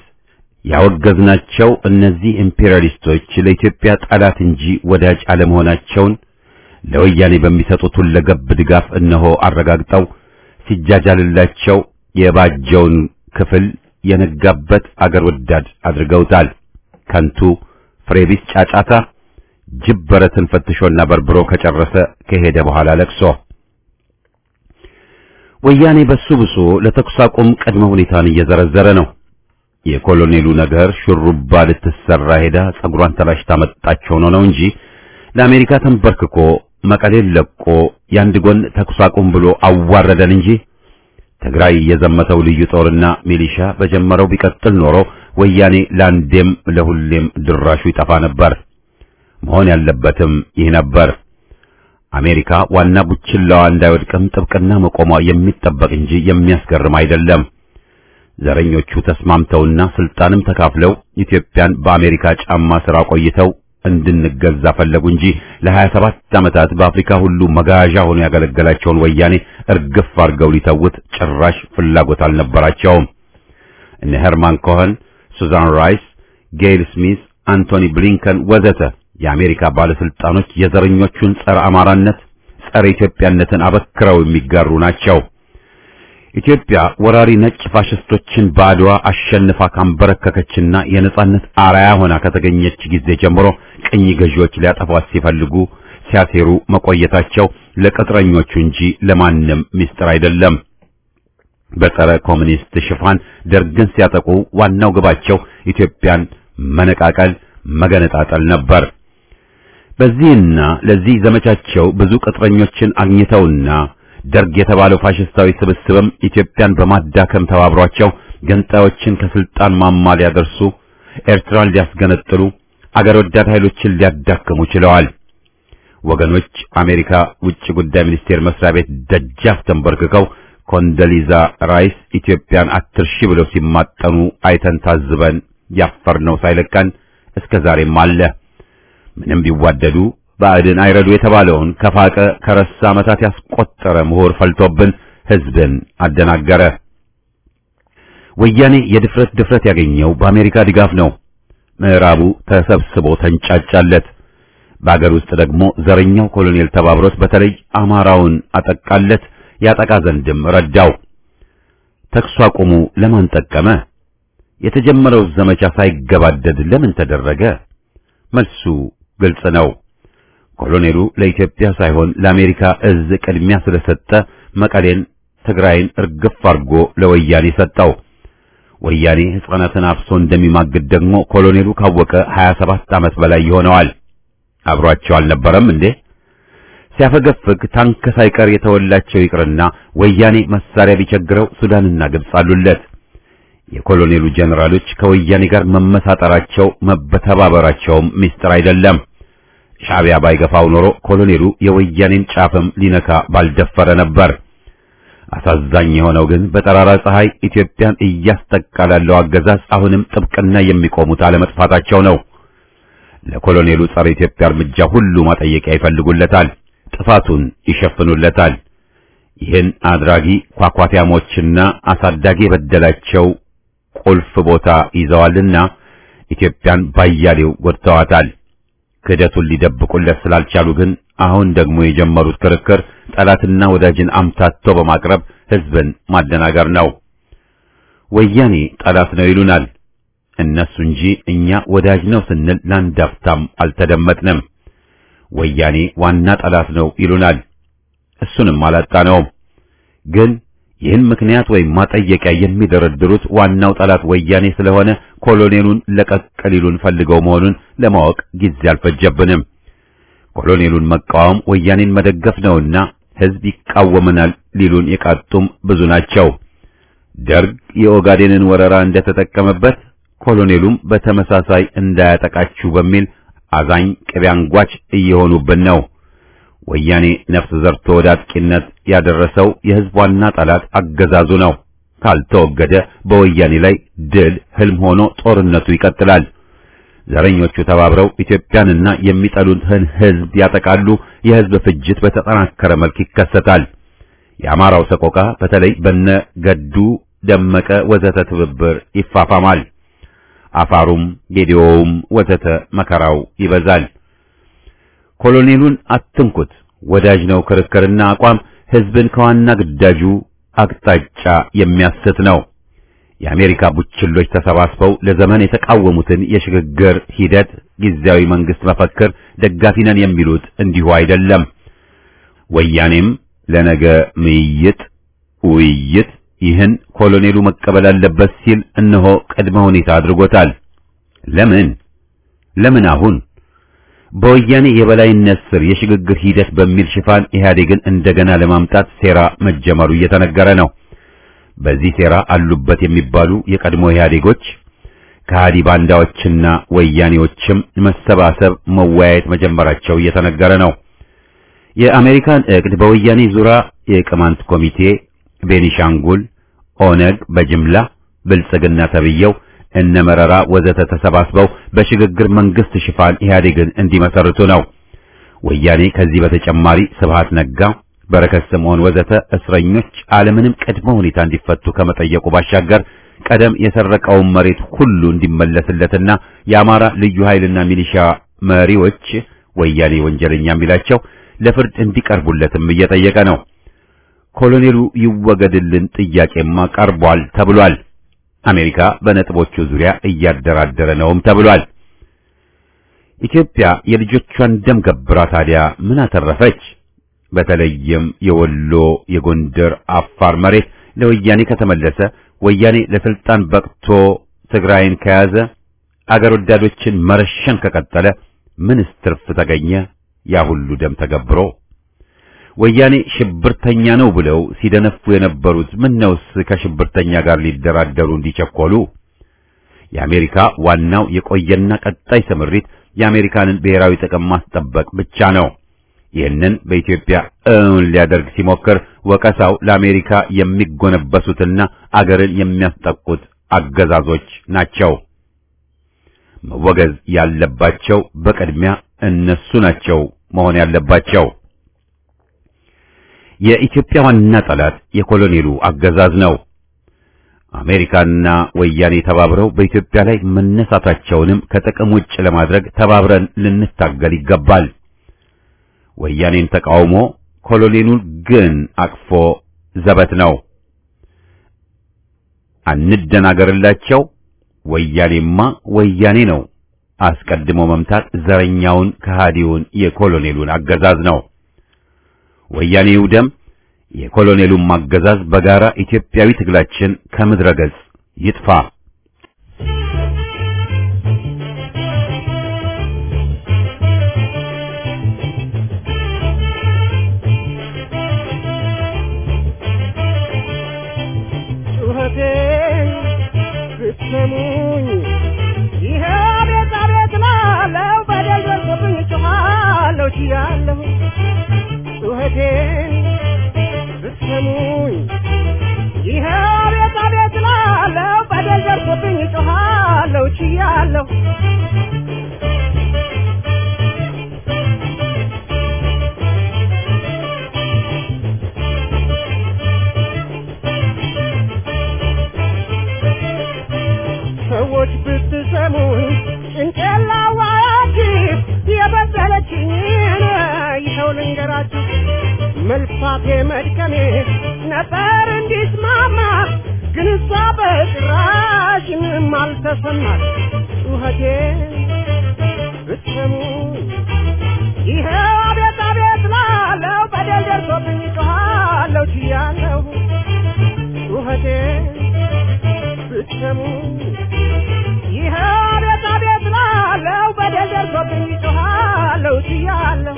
ያወገዝናቸው እነዚህ ኢምፔሪያሊስቶች ለኢትዮጵያ ጠላት እንጂ ወዳጅ አለመሆናቸውን ለወያኔ በሚሰጡት ሁለገብ ድጋፍ እነሆ አረጋግጠው ሲጃጃልላቸው የባጀውን ክፍል የነጋበት አገር ወዳድ አድርገውታል። ከንቱ ፍሬቢስ ጫጫታ ጅብ በረትን ፈትሾና በርብሮ ከጨረሰ ከሄደ በኋላ ለቅሶ። ወያኔ በሱ ብሶ ለተኩስ አቁም ቅድመ ሁኔታን እየዘረዘረ ነው። የኮሎኔሉ ነገር ሹሩባ ልትሰራ ሄዳ ጸጉሯን ተላሽታ መጣቸው ነው እንጂ ለአሜሪካ ተንበርክኮ መቀሌን ለቆ ያንድ ጎን ተኩስ አቁም ብሎ አዋረደን እንጂ ትግራይ የዘመተው ልዩ ጦርና ሚሊሻ በጀመረው ቢቀጥል ኖሮ ወያኔ ላንዴም ለሁሌም ድራሹ ይጠፋ ነበር። መሆን ያለበትም ይህ ነበር። አሜሪካ ዋና ቡችላዋ እንዳይወድቅም ጥብቅና መቆሟ የሚጠበቅ እንጂ የሚያስገርም አይደለም። ዘረኞቹ ተስማምተውና ስልጣንም ተካፍለው ኢትዮጵያን በአሜሪካ ጫማ ስራ ቆይተው እንድንገዛ ፈለጉ እንጂ ለ27 ዓመታት በአፍሪካ ሁሉ መጋዣ ሆኖ ያገለገላቸውን ወያኔ እርግፍ አድርገው ሊተውት ጭራሽ ፍላጎት አልነበራቸውም። እነ ሄርማን ኮሄን፣ ሱዛን ራይስ፣ ጌል ስሚዝ፣ አንቶኒ ብሊንከን ወዘተ የአሜሪካ ባለስልጣኖች የዘረኞቹን ጸረ አማራነት፣ ጸረ ኢትዮጵያነትን አበክረው የሚጋሩ ናቸው። ኢትዮጵያ ወራሪ ነጭ ፋሽስቶችን ባድዋ አሸንፋ ካንበረከከችና የነጻነት አራያ ሆና ከተገኘች ጊዜ ጀምሮ ቅኝ ገዢዎች ሊያጠፏት ሲፈልጉ ሲያሴሩ መቆየታቸው ለቅጥረኞቹ እንጂ ለማንም ምስጢር አይደለም። በጸረ ኮሙኒስት ሽፋን ደርግን ሲያጠቁ ዋናው ግባቸው ኢትዮጵያን መነቃቀል፣ መገነጣጠል ነበር። በዚህና ለዚህ ዘመቻቸው ብዙ ቅጥረኞችን አግኝተውና ደርግ የተባለው ፋሽስታዊ ስብስብም ኢትዮጵያን በማዳከም ተባብሯቸው ገንጣዮችን ከስልጣን ማማ ሊያደርሱ፣ ኤርትራን ሊያስገነጥሉ፣ አገር ወዳድ ኃይሎችን ሊያዳክሙ ችለዋል። ወገኖች አሜሪካ ውጭ ጉዳይ ሚኒስቴር መስሪያ ቤት ደጃፍ ተንበርክከው ኮንዶሊዛ ራይስ ኢትዮጵያን አትርሺ ብለው ሲማጠኑ አይተን ታዝበን ያፈርነው ሳይለቀን እስከ ዛሬም አለ። ምንም ቢዋደዱ ባዕድን አይረዱ የተባለውን ከፋቀ ከረሳ ዓመታት ያስቆጠረ ምሁር ፈልቶብን ህዝብን አደናገረ። ወያኔ ድፍረት ያገኘው በአሜሪካ ድጋፍ ነው። ምዕራቡ ተሰብስቦ ተንጫጫለት። በአገር ውስጥ ደግሞ ዘረኛው ኮሎኔል ተባብሮት በተለይ አማራውን አጠቃለት፣ ያጠቃ ዘንድም ረዳው። ተኩስ አቁሙ ለማን ጠቀመ? የተጀመረው ዘመቻ ሳይገባደድ ለምን ተደረገ? መልሱ ግልጽ ነው። ኮሎኔሉ ለኢትዮጵያ ሳይሆን ለአሜሪካ እዝ ቅድሚያ ስለሰጠ መቀሌን፣ ትግራይን እርግፍ አድርጎ ለወያኔ ሰጠው። ወያኔ ሕፃናትን አፍሶ እንደሚማግድ ደግሞ ኮሎኔሉ ካወቀ 27 ዓመት በላይ ይሆነዋል። አብሯቸው አልነበረም እንዴ? ሲያፈገፍግ ታንክ ሳይቀር የተወላቸው ይቅርና ወያኔ መሳሪያ ቢቸግረው ሱዳንና ግብጽ አሉለት። የኮሎኔሉ ጀነራሎች ከወያኔ ጋር መመሳጠራቸው መበተባበራቸውም ሚስጥር አይደለም። ሻዕቢያ ባይገፋው ኖሮ ኮሎኔሉ የወያኔን ጫፍም ሊነካ ባልደፈረ ነበር። አሳዛኝ የሆነው ግን በጠራራ ፀሐይ ኢትዮጵያን እያስጠቃላለው አገዛዝ አሁንም ጥብቅና የሚቆሙት አለመጥፋታቸው ነው። ለኮሎኔሉ ጸረ ኢትዮጵያ እርምጃ ሁሉ ማጠየቂያ ይፈልጉለታል፣ ጥፋቱን ይሸፍኑለታል። ይህን አድራጊ ኳኳቲያሞችና አሳዳጊ የበደላቸው ቁልፍ ቦታ ይዘዋልና ኢትዮጵያን ባያሌው ጎድተዋታል። ክህደቱን ሊደብቁለት ስላልቻሉ ግን አሁን ደግሞ የጀመሩት ክርክር ጠላትና ወዳጅን አምታቶ በማቅረብ ህዝብን ማደናገር ነው። ወያኔ ጠላት ነው ይሉናል እነሱ እንጂ እኛ ወዳጅ ነው ስንል ላንዳፍታም አልተደመጥንም። ወያኔ ዋና ጠላት ነው ይሉናል፣ እሱንም አላጣነውም። ግን ይህን ምክንያት ወይም ማጠየቂያ የሚደረድሩት ዋናው ጠላት ወያኔ ስለሆነ ኮሎኔሉን ለቀቅ ሊሉን ፈልገው መሆኑን ለማወቅ ጊዜ አልፈጀብንም። ኮሎኔሉን መቃወም ወያኔን መደገፍ ነውና ህዝብ ይቃወመናል ሊሉን የቃጡም ብዙ ናቸው። ደርግ የኦጋዴንን ወረራ እንደተጠቀመበት ኮሎኔሉም በተመሳሳይ እንዳያጠቃችሁ በሚል አዛኝ ቅቤ አንጓች እየሆኑብን ነው። ወያኔ ነፍስ ዘርቶ ወደ አጥቂነት ያደረሰው የህዝብ ዋና ጠላት አገዛዙ ነው። ካልተወገደ በወያኔ ላይ ድል ህልም ሆኖ ጦርነቱ ይቀጥላል። ዘረኞቹ ተባብረው ኢትዮጵያንና የሚጠሉትን ህዝብ ያጠቃሉ። የህዝብ ፍጅት በተጠናከረ መልክ ይከሰታል። የአማራው ሰቆቃ በተለይ በነ ገዱ ደመቀ ወዘተ ትብብር ይፋፋማል። አፋሩም ጌዲዮውም ወዘተ መከራው ይበዛል። ኮሎኔሉን አትንኩት ወዳጅ ነው ክርክርና አቋም ህዝብን ከዋና ግዳጁ አቅጣጫ የሚያስት ነው። የአሜሪካ ቡችሎች ተሰባስበው ለዘመን የተቃወሙትን የሽግግር ሂደት ጊዜያዊ መንግስት መፈክር ደጋፊ ነን የሚሉት እንዲሁ አይደለም። ወያኔም ለነገ ውይይት ይህን ኮሎኔሉ መቀበል አለበት ሲል እነሆ ቅድመ ሁኔታ አድርጎታል። ለምን አሁን በወያኔ የበላይነት ስር የሽግግር ሂደት በሚል ሽፋን ኢህአዴግን እንደገና ለማምጣት ሴራ መጀመሩ እየተነገረ ነው። በዚህ ሴራ አሉበት የሚባሉ የቀድሞ ኢህአዴጎች ከሃዲ ባንዳዎችና ወያኔዎችም መሰባሰብ መወያየት መጀመራቸው እየተነገረ ነው። የአሜሪካን እቅድ በወያኔ ዙሪያ የቅማንት ኮሚቴ፣ ቤኒሻንጉል፣ ኦነግ በጅምላ ብልጽግና ተብየው እነመረራ ወዘተ ተሰባስበው በሽግግር መንግስት ሽፋን ኢህአዴግን እንዲመሰርቱ ነው። ወያኔ ከዚህ በተጨማሪ ስብሃት ነጋ፣ በረከት ስምዖን ወዘተ እስረኞች ዓለምንም ቅድመ ሁኔታ እንዲፈቱ ከመጠየቁ ባሻገር ቀደም የሰረቀውን መሬት ሁሉ እንዲመለስለትና የአማራ ልዩ ኃይልና ሚሊሻ መሪዎች ወያኔ ወንጀለኛ የሚላቸው ለፍርድ እንዲቀርቡለትም እየጠየቀ ነው። ኮሎኔሉ ይወገድልን ጥያቄማ ቀርቧል ተብሏል። አሜሪካ በነጥቦቹ ዙሪያ እያደራደረ ነውም ተብሏል። ኢትዮጵያ የልጆቿን ደም ገብራ ታዲያ ምን አተረፈች? በተለይም የወሎ፣ የጎንደር፣ አፋር መሬት ለወያኔ ከተመለሰ፣ ወያኔ ለስልጣን በቅቶ ትግራይን ከያዘ፣ አገር ወዳዶችን መረሸን ከቀጠለ ምንስ ትርፍ ተገኘ? ያ ሁሉ ደም ተገብሮ ወያኔ ሽብርተኛ ነው ብለው ሲደነፉ የነበሩት ምነውስ ከሽብርተኛ ጋር ሊደራደሩ እንዲቸኮሉ? የአሜሪካ ዋናው የቆየና ቀጣይ ስምሪት የአሜሪካንን ብሔራዊ ጥቅም ማስጠበቅ ብቻ ነው። ይህንን በኢትዮጵያ ሊያደርግ ሲሞክር ወቀሳው ለአሜሪካ የሚጎነበሱትና አገርን የሚያስጠቁት አገዛዞች ናቸው። መወገዝ ያለባቸው በቅድሚያ እነሱ ናቸው መሆን ያለባቸው። የኢትዮጵያ ዋና ጠላት የኮሎኔሉ አገዛዝ ነው። አሜሪካና ወያኔ ተባብረው በኢትዮጵያ ላይ መነሳታቸውንም ከጥቅም ውጭ ለማድረግ ተባብረን ልንታገል ይገባል። ወያኔን ተቃውሞ ኮሎኔሉን ግን አቅፎ ዘበት ነው። አንደናገርላቸው። ወያኔማ ወያኔ ነው። አስቀድሞ መምታት ዘረኛውን ከሃዲውን የኮሎኔሉን አገዛዝ ነው። ወያኔው ደም የኮሎኔሉን ማገዛዝ በጋራ ኢትዮጵያዊ ትግላችን ከምድረ ገጽ ይጥፋ። ጩኸቴን ብትሰሙኝ ይሄ ቤት አቤት ላለው በደል ደርሶብኝ ጮኻለሁ ችያለሁ። ጩኸቴን ብትሰሙኝ ይሄ ቤት አቤት ላለው በደል ደርሶብኝ ጮኻለሁ ችያለሁ። ሰዎች ብትሰሙኝ ጭንቅላዋችሁ የበደለችኝን ይኸው ልንገራችሁ። መልፋቴ መድከሜ ነበር እንዲስማማ ግን እሷ በጭራሽ ምንም አልተሰማት። ጩኸቴን ብትሰሙኝ ይኸው አቤት አቤት ላለው በደል ደርሶብኝ ጮኻለሁ ችያለሁ። ጩኸቴን ብትሰሙኝ ይኸው አቤት አቤት ላለው በደል ደርሶብኝ ጮኻለሁ ችያለሁ።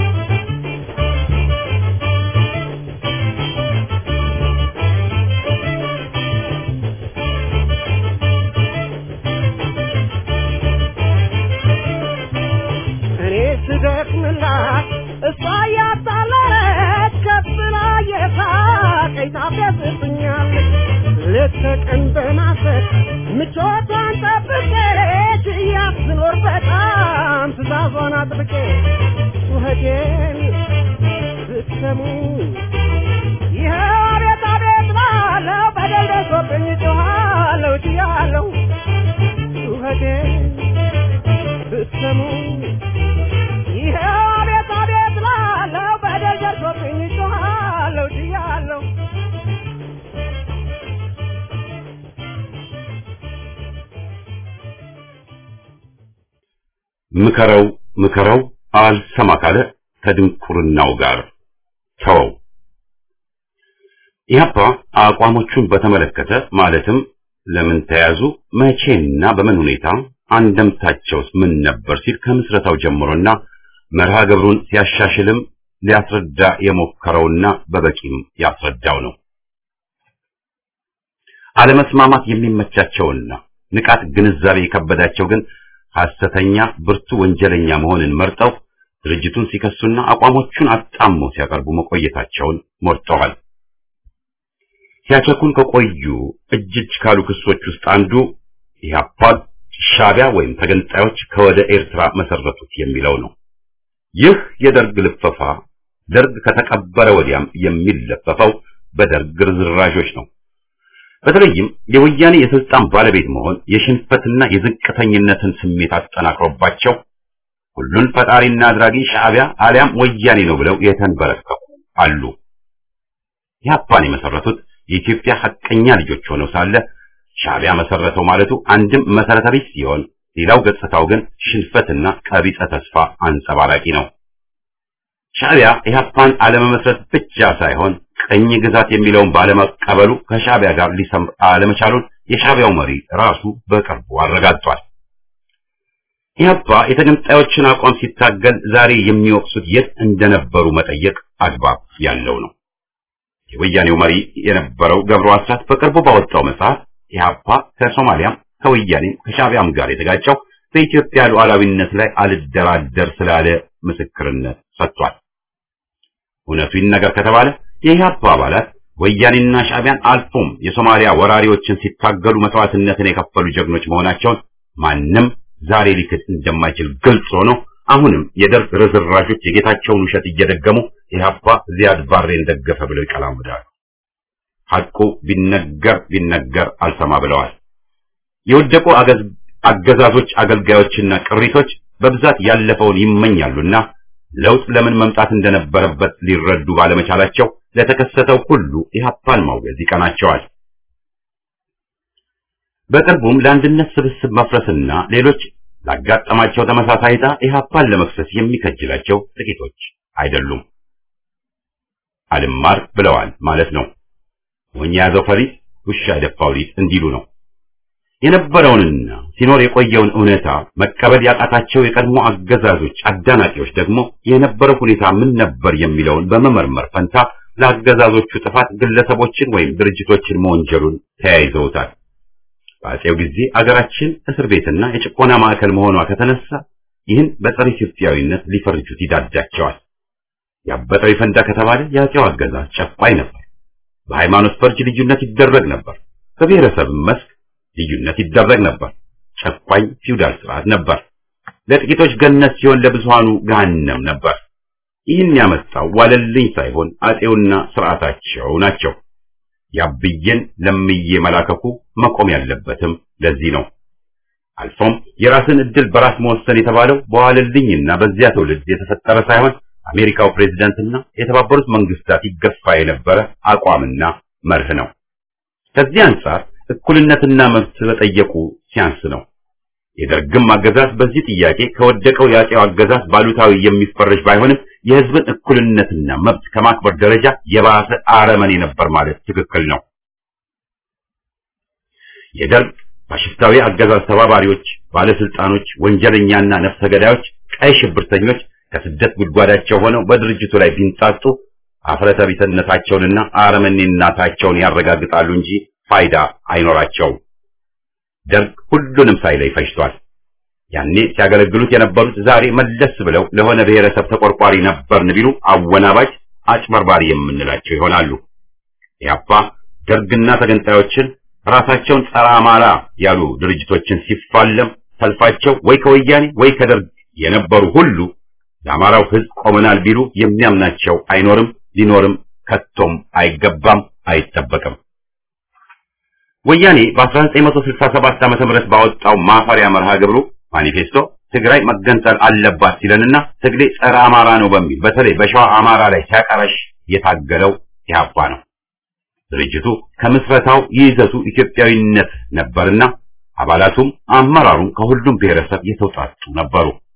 እኔ ስደክምላት እሷ እያታለለች ከፍ ብላ የሳቀኝ ታፌዝብኛለች። ሌት ተቀን በማሰብ ምቾቷን ጠብቄ ችያት ስኖር በጣም ትእዛዟን አጥብቄ። ጩኸቴን ብትሰሙኝ ይኸው አቤት አቤት ላለው በደል ደርሶብኝ ጮኻለሁ ችያለሁ። ጩኸቴን ብትሰሙኝ ይኸው አቤት አቤት ላለው በደል ምከረው አልሰማ ካለ ከድንቁርናው ጋር ተወው። ኢህአፓ አቋሞቹን በተመለከተ ማለትም ለምን ተያዙ፣ መቼና በምን ሁኔታ አንደምታቸውስ ምን ነበር ሲል ከምስረታው ጀምሮና መርሃ ግብሩን ሲያሻሽልም ሊያስረዳ የሞከረውና በበቂም ያስረዳው ነው። አለመስማማት የሚመቻቸውና ንቃት ግንዛቤ የከበዳቸው ግን ሐሰተኛ ብርቱ ወንጀለኛ መሆንን መርጠው ድርጅቱን ሲከሱና አቋሞቹን አጣመው ሲያቀርቡ መቆየታቸውን ሞርጠዋል። ሲያቸኩን ከቆዩ እጅ ካሉ ክሶች ውስጥ አንዱ ኢህአፓ ሻዕቢያ ወይም ተገንጣዮች ከወደ ኤርትራ መሰረቱት የሚለው ነው። ይህ የደርግ ልፈፋ ደርግ ከተቀበረ ወዲያም የሚለፈፈው በደርግ ርዝራዦች ነው። በተለይም የወያኔ የስልጣን ባለቤት መሆን የሽንፈትና የዝቅተኝነትን ስሜት አጠናክሮባቸው ሁሉን ፈጣሪና አድራጊ ሻዕቢያ አሊያም ወያኔ ነው ብለው የተንበረከኩ አሉ። ኢህአፓን የመሰረቱት የኢትዮጵያ ሐቀኛ ልጆች ሆነው ሳለ ሻዕቢያ መሰረተው ማለቱ አንድም መሰረተ ቢስ ሲሆን፣ ሌላው ገጽታው ግን ሽንፈትና ቀቢጸ ተስፋ አንጸባራቂ ነው። ሻዕቢያ ኢህአፓን አለመመስረት ብቻ ሳይሆን ቀኝ ግዛት የሚለውን ባለመቀበሉ ከሻዕቢያ ጋር ሊሰምር አለመቻሉን የሻዕቢያው መሪ ራሱ በቅርቡ አረጋግጧል። ኢህአፓ የተገንጣዮችን አቋም ሲታገል ዛሬ የሚወቅሱት የት እንደነበሩ መጠየቅ አግባብ ያለው ነው። የወያኔው መሪ የነበረው ገብሩ አስራት በቅርቡ ባወጣው መጽሐፍ ኢህአፓ ከሶማሊያም ከወያኔም ከሻዕቢያም ጋር የተጋጨው በኢትዮጵያ ሉዓላዊነት ላይ አልደራደር ስላለ ምስክርነት ሰጥቷል። እውነቱ ይነገር ከተባለ የኢህአፓ አባላት ወያኔና ሻዕቢያን አልፎም የሶማሊያ ወራሪዎችን ሲታገሉ መስዋዕትነትን የከፈሉ ጀግኖች መሆናቸውን ማንም ዛሬ ሊክድ እንደማይችል ግልጽ ሆኖ አሁንም የደርግ ርዝራዦች የጌታቸውን ውሸት እየደገሙ ኢህአፓ ዚያድ ባሬን ደገፈ ብለው ይቀላምዳሉ። ሐቁ ቢነገር አልሰማ ብለዋል። የወደቁ አገዛዞች አገልጋዮችና ቅሪቶች በብዛት ያለፈውን ይመኛሉና ለውጥ ለምን መምጣት እንደነበረበት ሊረዱ ባለመቻላቸው ለተከሰተው ሁሉ ኢህአፓን ማውገዝ ይቀናቸዋል። በቅርቡም ለአንድነት ስብስብ መፍረስና ሌሎች ላጋጠማቸው ተመሳሳይ ዕጣ ኢህአፓን ለመክሰስ የሚከጅላቸው ጥቂቶች አይደሉም። አልማር ብለዋል ማለት ነው። ሞኝ የያዘው ፈሪስ ውሻ የደፋው ሊጥ እንዲሉ ነው። የነበረውንና ሲኖር የቆየውን እውነታ መቀበል ያቃታቸው የቀድሞ አገዛዞች አዳናቂዎች ደግሞ የነበረው ሁኔታ ምን ነበር የሚለውን በመመርመር ፈንታ ለአገዛዞቹ ጥፋት ግለሰቦችን ወይም ድርጅቶችን መወንጀሉን ተያይዘውታል። በአፄው ጊዜ አገራችን እስር ቤትና የጭቆና ማዕከል መሆኗ ከተነሳ ይህን በጸረ ኢትዮጵያዊነት ሊፈርጁት ይዳዳቸዋል። ያበጠው ይፈንዳ ከተባለ የአፄው አገዛዝ ጨቋኝ ነበር። በሃይማኖት ፈርጅ ልዩነት ይደረግ ነበር። በብሔረሰብ መስክ ልዩነት ይደረግ ነበር። ጨቋኝ ፊውዳል ስርዓት ነበር። ለጥቂቶች ገነት ሲሆን ለብዙሃኑ ገሃነም ነበር። ይህን ያመጣው ዋለልኝ ሳይሆን አፄውና ስርዓታቸው ናቸው። ያብዬን ለምዬ መላከኩ መቆም ያለበትም ለዚህ ነው። አልፎም የራስን እድል በራስ መወሰን የተባለው በዋለልኝና በዚያ ትውልድ የተፈጠረ ሳይሆን አሜሪካው ፕሬዝዳንትና የተባበሩት መንግስታት ይገፋ የነበረ አቋምና መርህ ነው። ከዚህ አንጻር እኩልነትና መብት በጠየቁ ሲያንስ ነው። የደርግም አገዛዝ በዚህ ጥያቄ ከወደቀው የአፄው አገዛዝ ባሉታዊ የሚፈረጅ ባይሆንም የህዝብን እኩልነትና መብት ከማክበር ደረጃ የባሰ አረመኔ ነበር ማለት ትክክል ነው። የደርግ ፋሽስታዊ አገዛዝ ተባባሪዎች፣ ባለስልጣኖች፣ ወንጀለኛና ነፍሰ ገዳዮች፣ ቀይ ሽብርተኞች ከስደት ጉድጓዳቸው ሆነው በድርጅቱ ላይ ቢንጣጡ አፍረተ ቢስነታቸውንና አረመኔነታቸውን ያረጋግጣሉ እንጂ ፋይዳ አይኖራቸውም። ደርግ ሁሉንም ሳይለይ ፈጅቷል። ያኔ ሲያገለግሉት የነበሩት ዛሬ መለስ ብለው ለሆነ ብሔረሰብ ተቆርቋሪ ነበርን ቢሉ አወናባጅ፣ አጭበርባሪ የምንላቸው ይሆናሉ። ኢህአፓ ደርግና ተገንጣዮችን ራሳቸውን ጸረ አማራ ያሉ ድርጅቶችን ሲፋለም ሰልፋቸው ወይ ከወያኔ ወይ ከደርግ የነበሩ ሁሉ ለአማራው ህዝብ ቆመናል ቢሉ የሚያምናቸው አይኖርም፣ ሊኖርም ከቶም አይገባም፣ አይጠበቅም። ወያኔ በ1967 ዓመተ ምህረት ባወጣው ማፈሪያ መርሃ ግብሩ ማኒፌስቶ ትግራይ መገንጠል አለባት ሲለንና ትግሌ ጸረ አማራ ነው በሚል በተለይ በሸዋ አማራ ላይ ሲያቀረሽ የታገለው ኢህአፓ ነው። ድርጅቱ ከምስረታው ይዘቱ ኢትዮጵያዊነት ነበርና አባላቱም አመራሩም ከሁሉም ብሔረሰብ የተውጣጡ ነበሩ።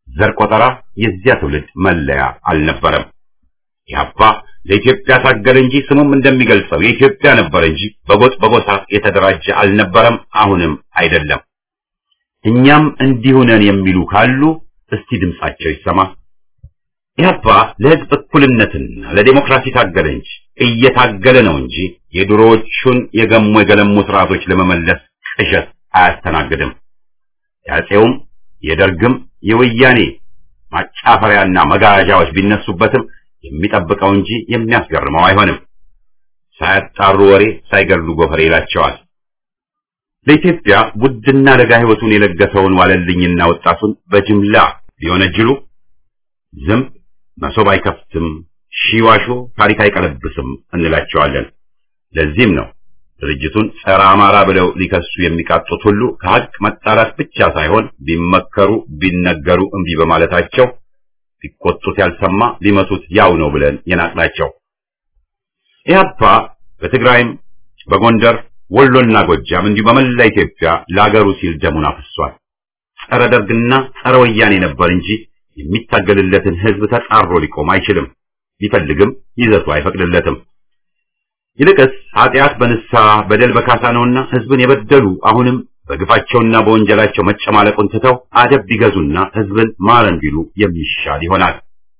ዘር ቆጠራ የዚያ ትውልድ መለያ አልነበረም። ኢህአፓ ለኢትዮጵያ ታገለ እንጂ ስሙም እንደሚገልጸው የኢትዮጵያ ነበር እንጂ በጎጥ በጎሳ የተደራጀ አልነበረም፣ አሁንም አይደለም። እኛም እንዲሁ ነን የሚሉ ካሉ እስቲ ድምጻቸው ይሰማ። ኢህአፓ ለህዝብ እኩልነትና ለዲሞክራሲ ታገለ እንጂ እየታገለ ነው እንጂ የድሮዎቹን የገሙ የገለሙ ስርዓቶች ለመመለስ ቅዠት አያስተናግድም። ያጼውም የደርግም የወያኔ ማጫፈሪያና መጋዣዎች ቢነሱበትም የሚጠብቀው እንጂ የሚያስገርመው አይሆንም። ሳያጣሩ ወሬ ሳይገድሉ ጎፈሬ ይላቸዋል። ለኢትዮጵያ ውድና ለጋ ህይወቱን የለገሰውን ዋለልኝና ወጣቱን በጅምላ ቢወነጅሉ ዝም መሶብ አይከፍትም፣ ሺዋሾ ታሪክ አይቀለብስም እንላቸዋለን። ለዚህም ነው ድርጅቱን ጸረ አማራ ብለው ሊከሱ የሚቃጡት ሁሉ ከሀቅ መጣላት ብቻ ሳይሆን ቢመከሩ ቢነገሩ እምቢ በማለታቸው ቢቆጡት ያልሰማ ሊመቱት ያው ነው ብለን የናቅናቸው። ኢህአፓ በትግራይም በጎንደር ወሎና ጎጃም እንዲሁ በመላ ኢትዮጵያ ለአገሩ ሲል ደሙን አፍሷል። ጸረ ደርግና ጸረ ወያኔ ነበር እንጂ የሚታገልለትን ህዝብ ተጻሮ ሊቆም አይችልም። ቢፈልግም ይዘቱ አይፈቅድለትም። ይልቅስ ኃጢአት በንስሐ በደል በካሳ ነውና ህዝብን የበደሉ አሁንም በግፋቸውና በወንጀላቸው መጨማለቁን ትተው አደብ ቢገዙና ህዝብን ማረን ቢሉ የሚሻል ይሆናል።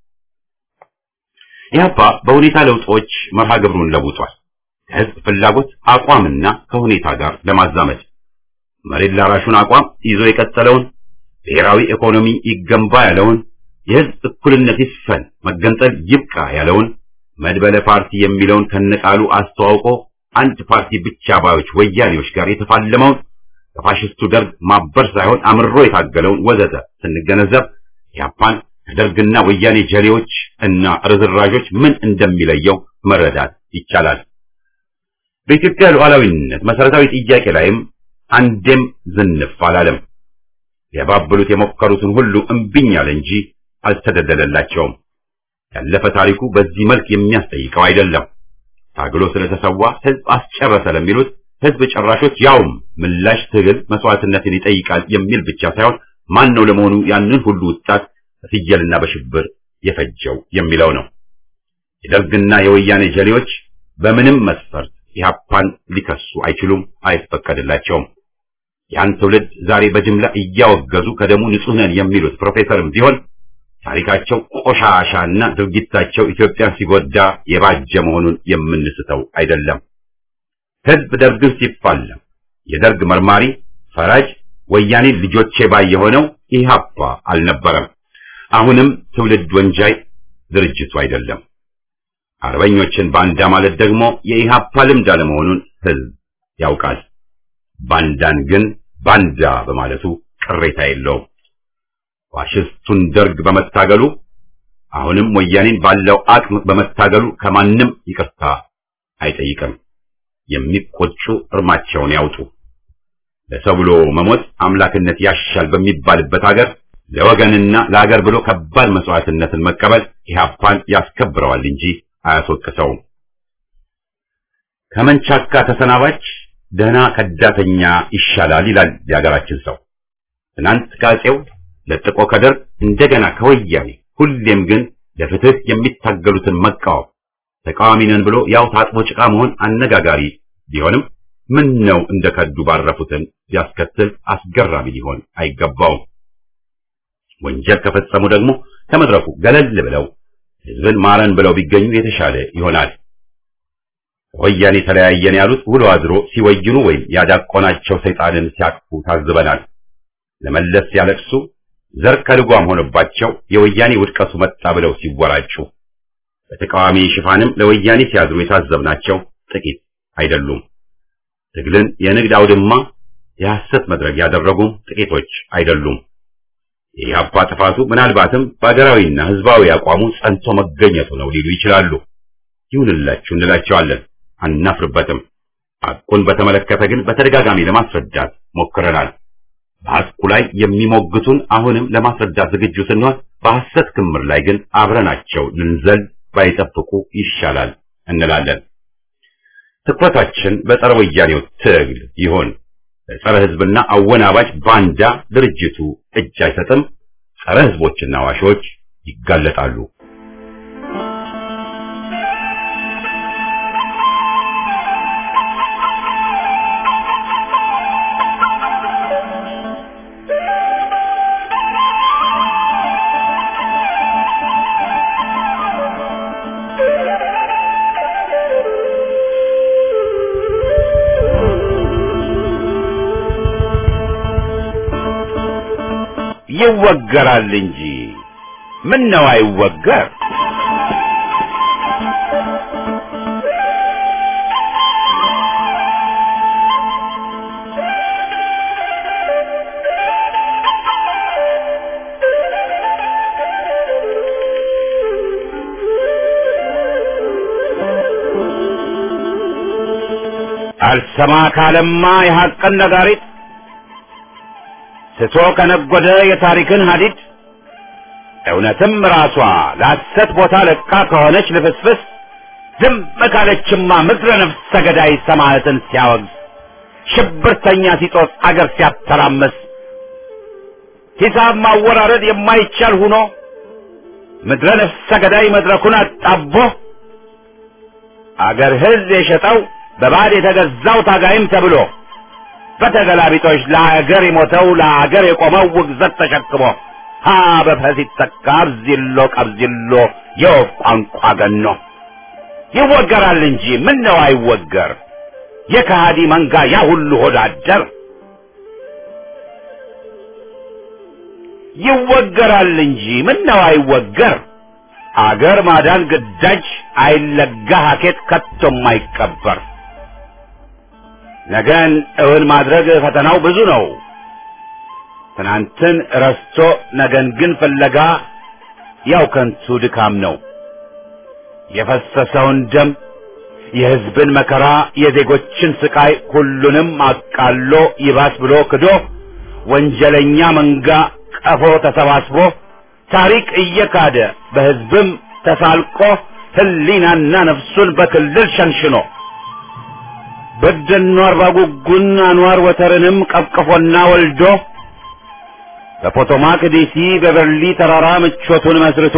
ኢህአፓ በሁኔታ ለውጦች መርሃ ግብሩን ለውጧል። ከህዝብ ፍላጎት አቋምና ከሁኔታ ጋር ለማዛመድ መሬት ላራሹን አቋም ይዞ የቀጠለውን ብሔራዊ ኢኮኖሚ ይገንባ ያለውን የህዝብ እኩልነት ይስፈን መገንጠል ይብቃ ያለውን መድበለ ፓርቲ የሚለውን ከነቃሉ አስተዋውቆ አንድ ፓርቲ ብቻ ባዮች ወያኔዎች ጋር የተፋለመውን ከፋሽስቱ ደርግ ማበር ሳይሆን አምሮ የታገለውን ወዘተ ስንገነዘብ ኢህአፓን ከደርግና ወያኔ ጀሌዎች እና ርዝራዦች ምን እንደሚለየው መረዳት ይቻላል። በኢትዮጵያ ሉዓላዊነት መሰረታዊ ጥያቄ ላይም አንዴም ዝንፍ አላለም። ያባበሉት የሞከሩትን ሁሉ እምቢኝ አለ እንጂ አልተደደለላቸውም። ያለፈ ታሪኩ በዚህ መልክ የሚያስጠይቀው አይደለም። ታግሎ ስለተሰዋ ህዝብ አስጨረሰ ለሚሉት ህዝብ ጨራሾች ያውም ምላሽ ትግል መስዋዕትነትን ይጠይቃል የሚል ብቻ ሳይሆን ማን ነው ለመሆኑ ያንን ሁሉ ወጣት በፍየልና በሽብር የፈጀው የሚለው ነው። የደርግና የወያኔ ጀሌዎች በምንም መስፈርት ኢህአፓን ሊከሱ አይችሉም፣ አይፈቀድላቸውም። ያን ትውልድ ዛሬ በጅምላ እያወገዙ ከደሙ ንጹህ ነን የሚሉት ፕሮፌሰርም ቢሆን ታሪካቸው ቆሻሻና ድርጊታቸው ኢትዮጵያን ሲጎዳ የባጀ መሆኑን የምንስተው አይደለም። ህዝብ ደርግን ሲፋለም የደርግ መርማሪ ፈራጅ ወያኔ ልጆቼ ባይ የሆነው ኢህአፓ አልነበረም። አሁንም ትውልድ ወንጃይ ድርጅቱ አይደለም። አርበኞችን ባንዳ ማለት ደግሞ የኢህአፓ ልምድ አለመሆኑን ህዝብ ያውቃል። ባንዳን ግን ባንዳ በማለቱ ቅሬታ የለውም። ፋሽስቱን ደርግ በመታገሉ አሁንም ወያኔን ባለው አቅም በመታገሉ ከማንም ይቅርታ አይጠይቅም። የሚቆጩ እርማቸውን ያውጡ። ለሰው ብሎ መሞት አምላክነት ያሻል በሚባልበት ሀገር ለወገንና ለሀገር ብሎ ከባድ መስዋዕትነትን መቀበል ኢህአፓን ያስከብረዋል እንጂ አያስወቅሰውም። ከመንቻካ ተሰናባች ደህና ከዳተኛ ይሻላል ይላል የሀገራችን ሰው። ትናንት ካጼው ለጥቆ ከደርግ እንደገና ከወያኔ ሁሌም ግን ለፍትህ የሚታገሉትን መቃወም ተቃዋሚ ነን ብሎ ያው ታጥቦ ጭቃ መሆን አነጋጋሪ ቢሆንም ምን ነው እንደከዱ ባረፉትን ያስከትል አስገራሚ ሊሆን አይገባውም። ወንጀል ከፈጸሙ ደግሞ ከመድረኩ ገለል ብለው ህዝብን ማረን ብለው ቢገኙ የተሻለ ይሆናል። ወያኔ ተለያየን ያሉት ውሎ አድሮ ሲወይኑ ወይም ያዳቆናቸው ሰይጣንን ሲያቅፉ ታዝበናል። ለመለስ ሲያለቅሱ ዘር ከልጓም ሆነባቸው የወያኔ ውድቀቱ መጣ ብለው ሲወራጩ በተቃዋሚ ሽፋንም ለወያኔ ሲያዝሩ የታዘብናቸው ጥቂት አይደሉም። ትግልን የንግድ አውድማ የሐሰት መድረክ ያደረጉም ጥቂቶች አይደሉም። የኢህአፓ ጥፋቱ ምናልባትም በአገራዊና ህዝባዊ አቋሙ ጸንቶ መገኘቱ ነው ሊሉ ይችላሉ። ይሁንላችሁ እንላቸዋለን፣ አናፍርበትም። ሐቁን በተመለከተ ግን በተደጋጋሚ ለማስረዳት ሞክረናል። በሐቁ ላይ የሚሞግቱን አሁንም ለማስረዳት ዝግጁ ስንሆን፣ በሐሰት ክምር ላይ ግን አብረናቸው ልንዘል ባይጠብቁ ይሻላል እንላለን። ትኩረታችን በጸረ ወያኔው ትግል ይሆን። ለጸረ ህዝብና አወናባጅ ባንዳ ድርጅቱ እጅ አይሰጥም፣ ጸረ ሕዝቦችና ዋሾች ይጋለጣሉ። ይወገራል እንጂ ምን ነው አይወገር? አልሰማ ካለማ የሐቅን ነጋሪት ስቶ ከነጎደ የታሪክን ሐዲድ እውነትም ራሷ ለሐሰት ቦታ ለቃ ከሆነች ልፍስፍስ ዝም ካለችማ ምድረ ነፍሰ ገዳይ ሰማዕትን ሲያወግዝ ሽብርተኛ ሲጦስ አገር ሲያተራመስ ሂሳብ ማወራረድ የማይቻል ሆኖ ምድረ ነፍሰ ገዳይ መድረኩን አጣቦ አገር ሕዝብ የሸጠው በባድ የተገዛው ታጋይም ተብሎ በተገላቢጦሽ ለአገር የሞተው ለአገር የቆመው ውግዘት ተሸክሞ ሀ በፈስ ይተካ አብዚሎ ቀብዚሎ የወፍ ቋንቋ ገኖ ይወገራል እንጂ ምን ነው አይወገር? የከሃዲ መንጋ ያ ሁሉ ሆዳደር ይወገራል እንጂ ምን ነው አይወገር? አገር ማዳን ግዳጅ አይለጋ ሀኬት ከቶም አይቀበር። ነገን እውን ማድረግ ፈተናው ብዙ ነው። ትናንትን ረስቶ ነገን ግን ፍለጋ ያው ከንቱ ድካም ነው። የፈሰሰውን ደም የሕዝብን መከራ የዜጎችን ስቃይ ሁሉንም አቃሎ ይባስ ብሎ ክዶ ወንጀለኛ መንጋ ቀፎ ተሰባስቦ ታሪክ እየካደ በሕዝብም ተሳልቆ ሕሊናና ነፍሱን በክልል ሸንሽኖ በደኖ አርባ ጉጉን አንዋር ወተርንም ቀቅፎና ወልዶ በፖቶማክ ዲሲ በበርሊ ተራራ ምቾቱን መስርቶ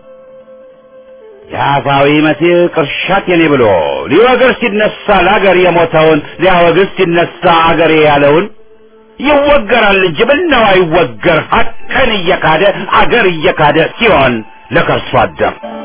የአፋዊ መሲህ ቅርሻት የኔ ብሎ ሊወግር ሲነሳ ለአገር የሞተውን ሊያወግዝ ሲነሳ አገሬ ያለውን ይወገራል እንጂ ምነው አይወገር? ሀቅን እየካደ አገር እየካደ ሲሆን ለከርሶ አደር